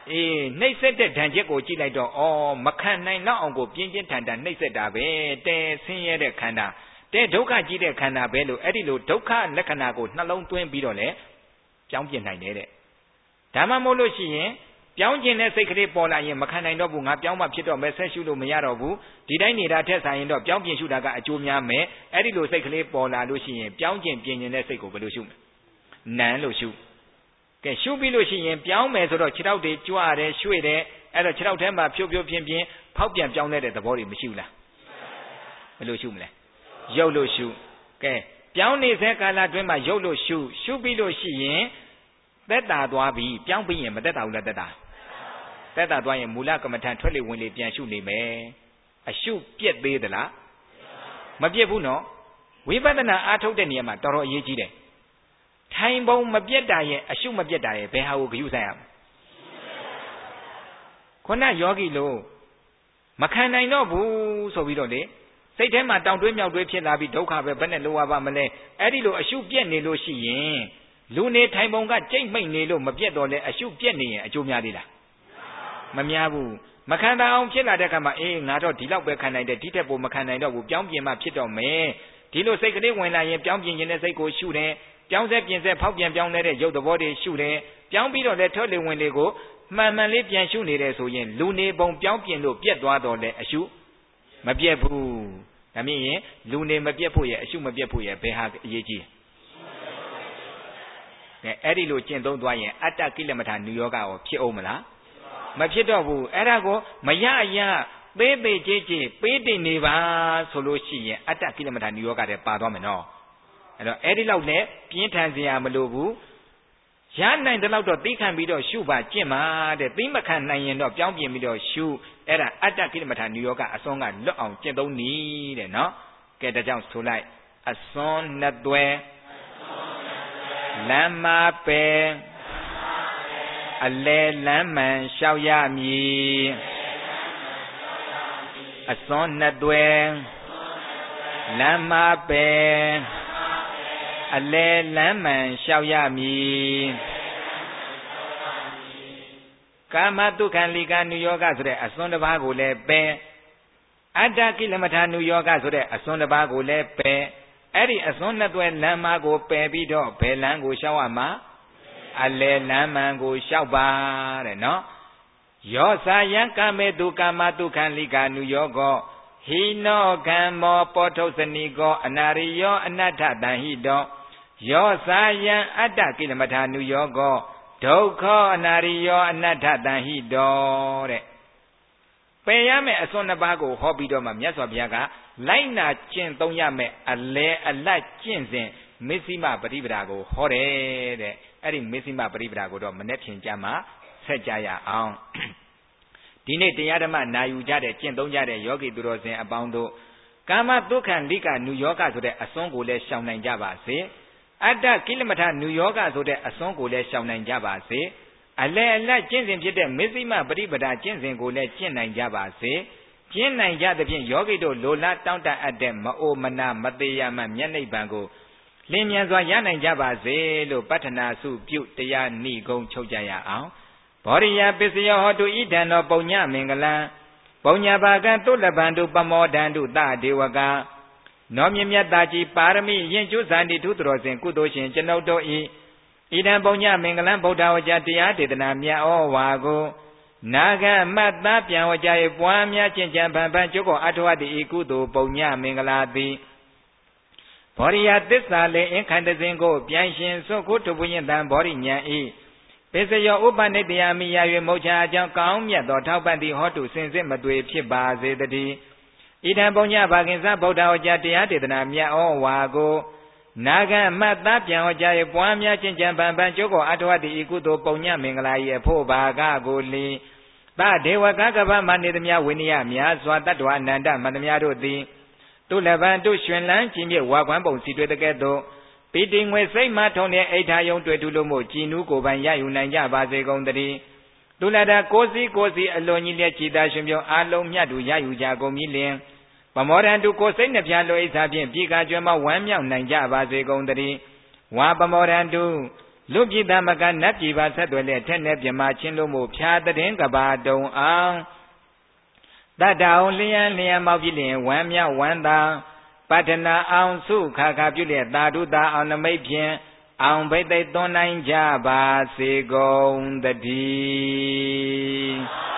နှိမ့်ဆက်တဲ့ဓာတ်ချက်ကိုကြည့်လိုက်တော့မခံနိုင်တော့အောင်ကိုပြင်းပြင်းထန်ထန်နှိမ့်ဆက်တာပဲတဲဆင်းရဲတဲ့ခန္ဓာတဲဒုက္ခကြီးတဲ့ခန္ဓာပဲလို့အဲ့ဒီလိုဒုက္ခလက္ခဏာကိုနှလုံးသွင်းပြီးတော့လေပြောင်းပြင်နိုင်တယ်တဲ့ဒါမှမဟုတ်လို့ရှိရင်ပြောင်းကျင်တဲ့စိတ်ကလေးပေါ်လာရင်မခံနိုင်တော့ဘူးငါပြောင်းမှဖြစ်တော့မယ်ဆက်ရှုလို့မရတော့ဘူးဒီတိုင်းနေတာထက်ဆိုင်ရင်တော့ပြောင်းပြင်ရှုတာကအကျိုးများမယ်အဲ့ဒီလိုစိတ်ကလေးပေါ်လာလို့ရှိရင်ပြောင်းကျင်ပြင်ကျင်တဲ့စိတ်ကိုဘယ်လိုရှုမလဲနန်းလို့ရှုကဲရှုပြီးလို့ရှိရင်ပြောင်းမယ်ဆိုတော့ခြေထောက်တွေကြွတယ်ရွှေ့တယ်အဲ့တော့ခြေထောက်ထဲမှာဖြိုးဖြိုးပြင်းပြင်းဖောက်ပြန်ပြောင်းလဲတဲ့သဘောတွေမရှိဘူးလားဘယ်လိုရှုမလဲရုပ်လို့ရှုကဲပြောင်းနေတဲ့ကာလအတွင်းမှာရုပ်လို့ရှုပြီးလို့ရှိရင်သက်တာသွားပြီပြောင်းပြီးရင်မသက်တာဘူးလားသက်တာသွားရင်မူလကမ္မထံထွက်လေဝင်လေပြန်ရှုနေမယ်အရှုပြက်သေးသလားမပြက်ဘူးနော်ဝိပဿနာအားထုတ်တဲ့နေရာမှာတော်တော်အရေးကြီးတယ်ထိုင်ပုံမပြက်တာရဲ့အရှုမပြက်တာရဲ့ဘယ်ဟာကိုဂရုစိုက်ရမလဲခုနယောဂီလို့မခံနိုင်တော့ဘူးဆိုပြီးတော့လေစိတ်ထဲမှာတောင်တွေးမြောက်တွေးဖြစ်လာပြီးဒုက္ခပဲဘယ်နဲ့လိုရပါမလဲအဲ့ဒီလိုအရှုပြက်နေလို့ရှိရင်လူနေထိုင်ပုံကကြိတ်မိတ်နေလို့မပြက်တော့လဲအရှုပြက်နေရင်အကျိုးများသေးလားမများဘူးမခံတာအောင်ဖြစ်လာတဲ့အခါမှာငါတော့ဒီလောက်ပဲခံနိုင်တယ်ဒီထက်ပိုမခံနိုင်တော့ဘူးပြောင်းပြင်မှဖြစ်တော့မယ်ဒီလိုစိတ်ကလေးဝင်လာရင်ပြောင်းပြင်ခြင်းတဲ့စိတ်ကိုရှုတယ်ပြောင်းဆက်ပြင်ဆက်ဖောက်ပြန်ပြောင်းလဲတဲ့ရုပ်သဘောတွေရှုတယ်ပြောင်းပြီးတော့လည်းထွက်လေဝင်လေကိုမှန်မှန်လေးပြန်ရှုနေတယ်ဆိုရင်လူနေပုံပြောင်းပြင်လို့ပြက်သွားတော့လဲအရှုမပြက်ဘူးဒါမြင်ရင်လူနေမပြက်ဖို့ရဲ့အရှုမပြက်ဖို့ရဲ့ဘယ်ဟာအရေးကြီးလဲအဲ့ဒီလိုကျင့်သုံးသွားရင်အတ္တကိလမထာနုယောဂရောဖြစ်အောင်မလားမဖြစ်တော့ဘူးအဲ့ဒါကိုမရသေးသေးကြည်ကြည်ပေးတင်နေပါဆိုလို့ရှိရင်အတ္တကိလမထာနုယောဂတဲ့ပါသွားမယ်နော်အဲ့တော့အဲ့ဒီလောက်နဲ့ပြင်းထန်စရာမလိုဘူးရနိုင်တဲ့လောက်တော့သိခံပြီးတော့ရှုပါကျင့်ပါတဲ့သိမခံနိုင်ရင်တော့ပြောင်းပြင်ပြီးတော့ရှုအဲ့ဒါအတ္တကိလမထာနုယောဂအစွန်းကလွတ်အောင်ကျင့်သုံးနည်းတဲ့နော်ကဲဒါကြောင့်ဆိုလိုက်အစွန်းနှစ်သွဲလမ်းမပဲအလဲလမ်းမှန်လျှောက်ရမည်အစွန်းနှစ်သွဲလမ်းမပဲအလဲလမ်းမှန်လျှောက်ရမည်ကာမတုခံလိကာနုယောဂဆိုတဲ့အစွန်းတစ်ပါးကိုလည်းပယ်အတ္တကိလမထာနုယောဂဆိုတဲ့အစွန်းတစ်ပါးကိုလည်းပယ်အဲ့ဒီအစွန်းနှစ်သွဲလမ်းမကိုပယ်ပြီးတော့ဘယ်လမ်းကိုလျှောက်ရမှာအလဲလမ်းမှန်ကိုလျှောက်ပါတဲ့နော်ယောစာယံကာမေတုကာမတုခံလိကာနုယောဂဟိနောကမ္မောပောထုစနိကောအနာရိယောအနတ္ထတံဟိတောယောစာယံအတ္တကိလမထာနုယောဂဒုက္ခအနာရိယောအနတ္ထတံဟိတောတဲ့ပယ်ရမယ့်အစွန်းနှစ်ပါးကိုဟောပြီးတော့မှမြတ်စွာဘုရားကလိုက်နာကျင့်သုံးရမယ့်အလဲအလတ်ကျင့်စဉ်မစ္စည်းမပฏิပဒါကိုဟောတယ်တဲ့အဲ့ဒီမစ္စည်းမပฏิပဒါကိုတော့မနေ့ဖြန်ကြမှာဆက်ကြရအောင်ဒီနေ့တရားဓမ္မနာယူကြတဲ့ကျင့်သုံးကြတဲ့ယောဂီသူတော်စင်အပေါင်းတို့ကာမတုခံလိကနုယောဂဆိုတဲ့အစွန်းကိုလည်းရှောင်နိုင်ကြပါစေအတ္တကိလမထာနုယောဂဆိုတဲ့အစွန်းကိုလည်းရှောင်နိုင်ကြပါစေအလဲအလတ်ကျင့်စဉ်ဖြစ်တဲ့မစ္စည်းမပฏิပဒါကျင့်စဉ်ကိုလည်းကျင့်နိုင်ကြပါစေကျင့်နိုင်ကြသဖြင့်ယောဂီတို့လိုလားတောင့်တအပ်တဲ့မအိုမနာမသေးရမှမျက်နှိပ်ပံကိုလင်းမြန်စွာရနိုင်ကြပါစေလို့ပတ္ထနာစုပြုတရားဏိဂုံချုပ်ကြရအောင်ဘောရိယပစ္စယောဟောတုဣဒံသောပုညမင်္ဂလံပုညဘာကံတုလဗန္တုပမောဒန္တုသဒေဝကနောမြမြတ်တာကြီးပါရမီယဉ်ကျိုးဇာတိထုတော်စဉ်ကုသိုလ်ရှင်ကျွန်ုပ်တို့ဤဣဒံပုညမင်္ဂလံဗုဒ္ဓဝကြတရားဒေသနာမြတ်ဩဝါကိုနာဂမတ်သားပြန်ဝကြ၏ပွားများကျင့်ကြံဗံဗံကျုပ်ကိုအထောအတ္တိဤကုသိုလ်ပုညမင်္ဂလာသည်ဘောရိယသစ္စာလေအင်္ခန္တစဉ်ကိုပြန်ရှင်စွတ်ခုထုပွင့်တံဘောရိညာဤပစ္စယောဥပနိတ္တယမိယ၍မုတ်ချာအကြောင်းကောင်းမြတ်သောထောက်ပံ့သည့်ဟောတုစင်စစ်မသွေဖြစ်ပါစေတည်းဣဒံပုညဘာကင်္စဗုဒ္ဓဝကြတရားဒေသနာမြတ်ဩဝါကိုနာဂမတ်သားပြန်ဟောကြား၏ပွားများကျင့်ကြံဗံဗံကျုပ်ကိုအထောအတ္တိဤကုသိုလ်ပုညမင်္ဂလာ၏အဖို့ဘာကကိုလီသဒေဝကကဗ္ဗမနေသမြဝိနည်းများစွာတတ္တဝအနန္တမန္တများတို့သည်တုလဗံတုရွှင်လန်းခြင်းဖြင့်ဝါကွမ်းပုံစီတွေ့တဲ့ကဲ့သို့ပိတိငွေစိတ်မှထုံတဲ့အိဋ္ဌာယုံတွေ့ထုလို့မို့ကြည်နူးကိုယ်ပိုင်ရယူနိုင်ကြပါစေကုန်တည်းတုလတာကိုစီအလွန်ကြီးလက်ကြည်သာရှင်ပြုံအာလုံးမြတ်သူရယူကြကုန်ပြီလင်ပမောဒံတုကိုစိတ်နှပြလိုဣစ္ဆာဖြင့်ပြေကာကျွမ်းမဝမ်းမြောက်နိုင်ကြပါစေကုန်တည်းဝါပမောဒံတုလူပြည်သားမကနတ်ပြည်ပါဆက်သွယ်လက်ထက်နဲ့ပြမချင်းတို့မှုဖြာတဲ့ကဘာတုံအောင်တတအောင်လျံမောက်ပြည့်လျင်ဝမ်းမြောက်ဝမ်းသာပတ္ထနာအောင်စုခါခါပြုလျက်သာဓုတာအောင်နမိတ်ဖြင့်အောင်ဘိတ်သိသွန်နိုင်ကြပါစေကုန်တည်း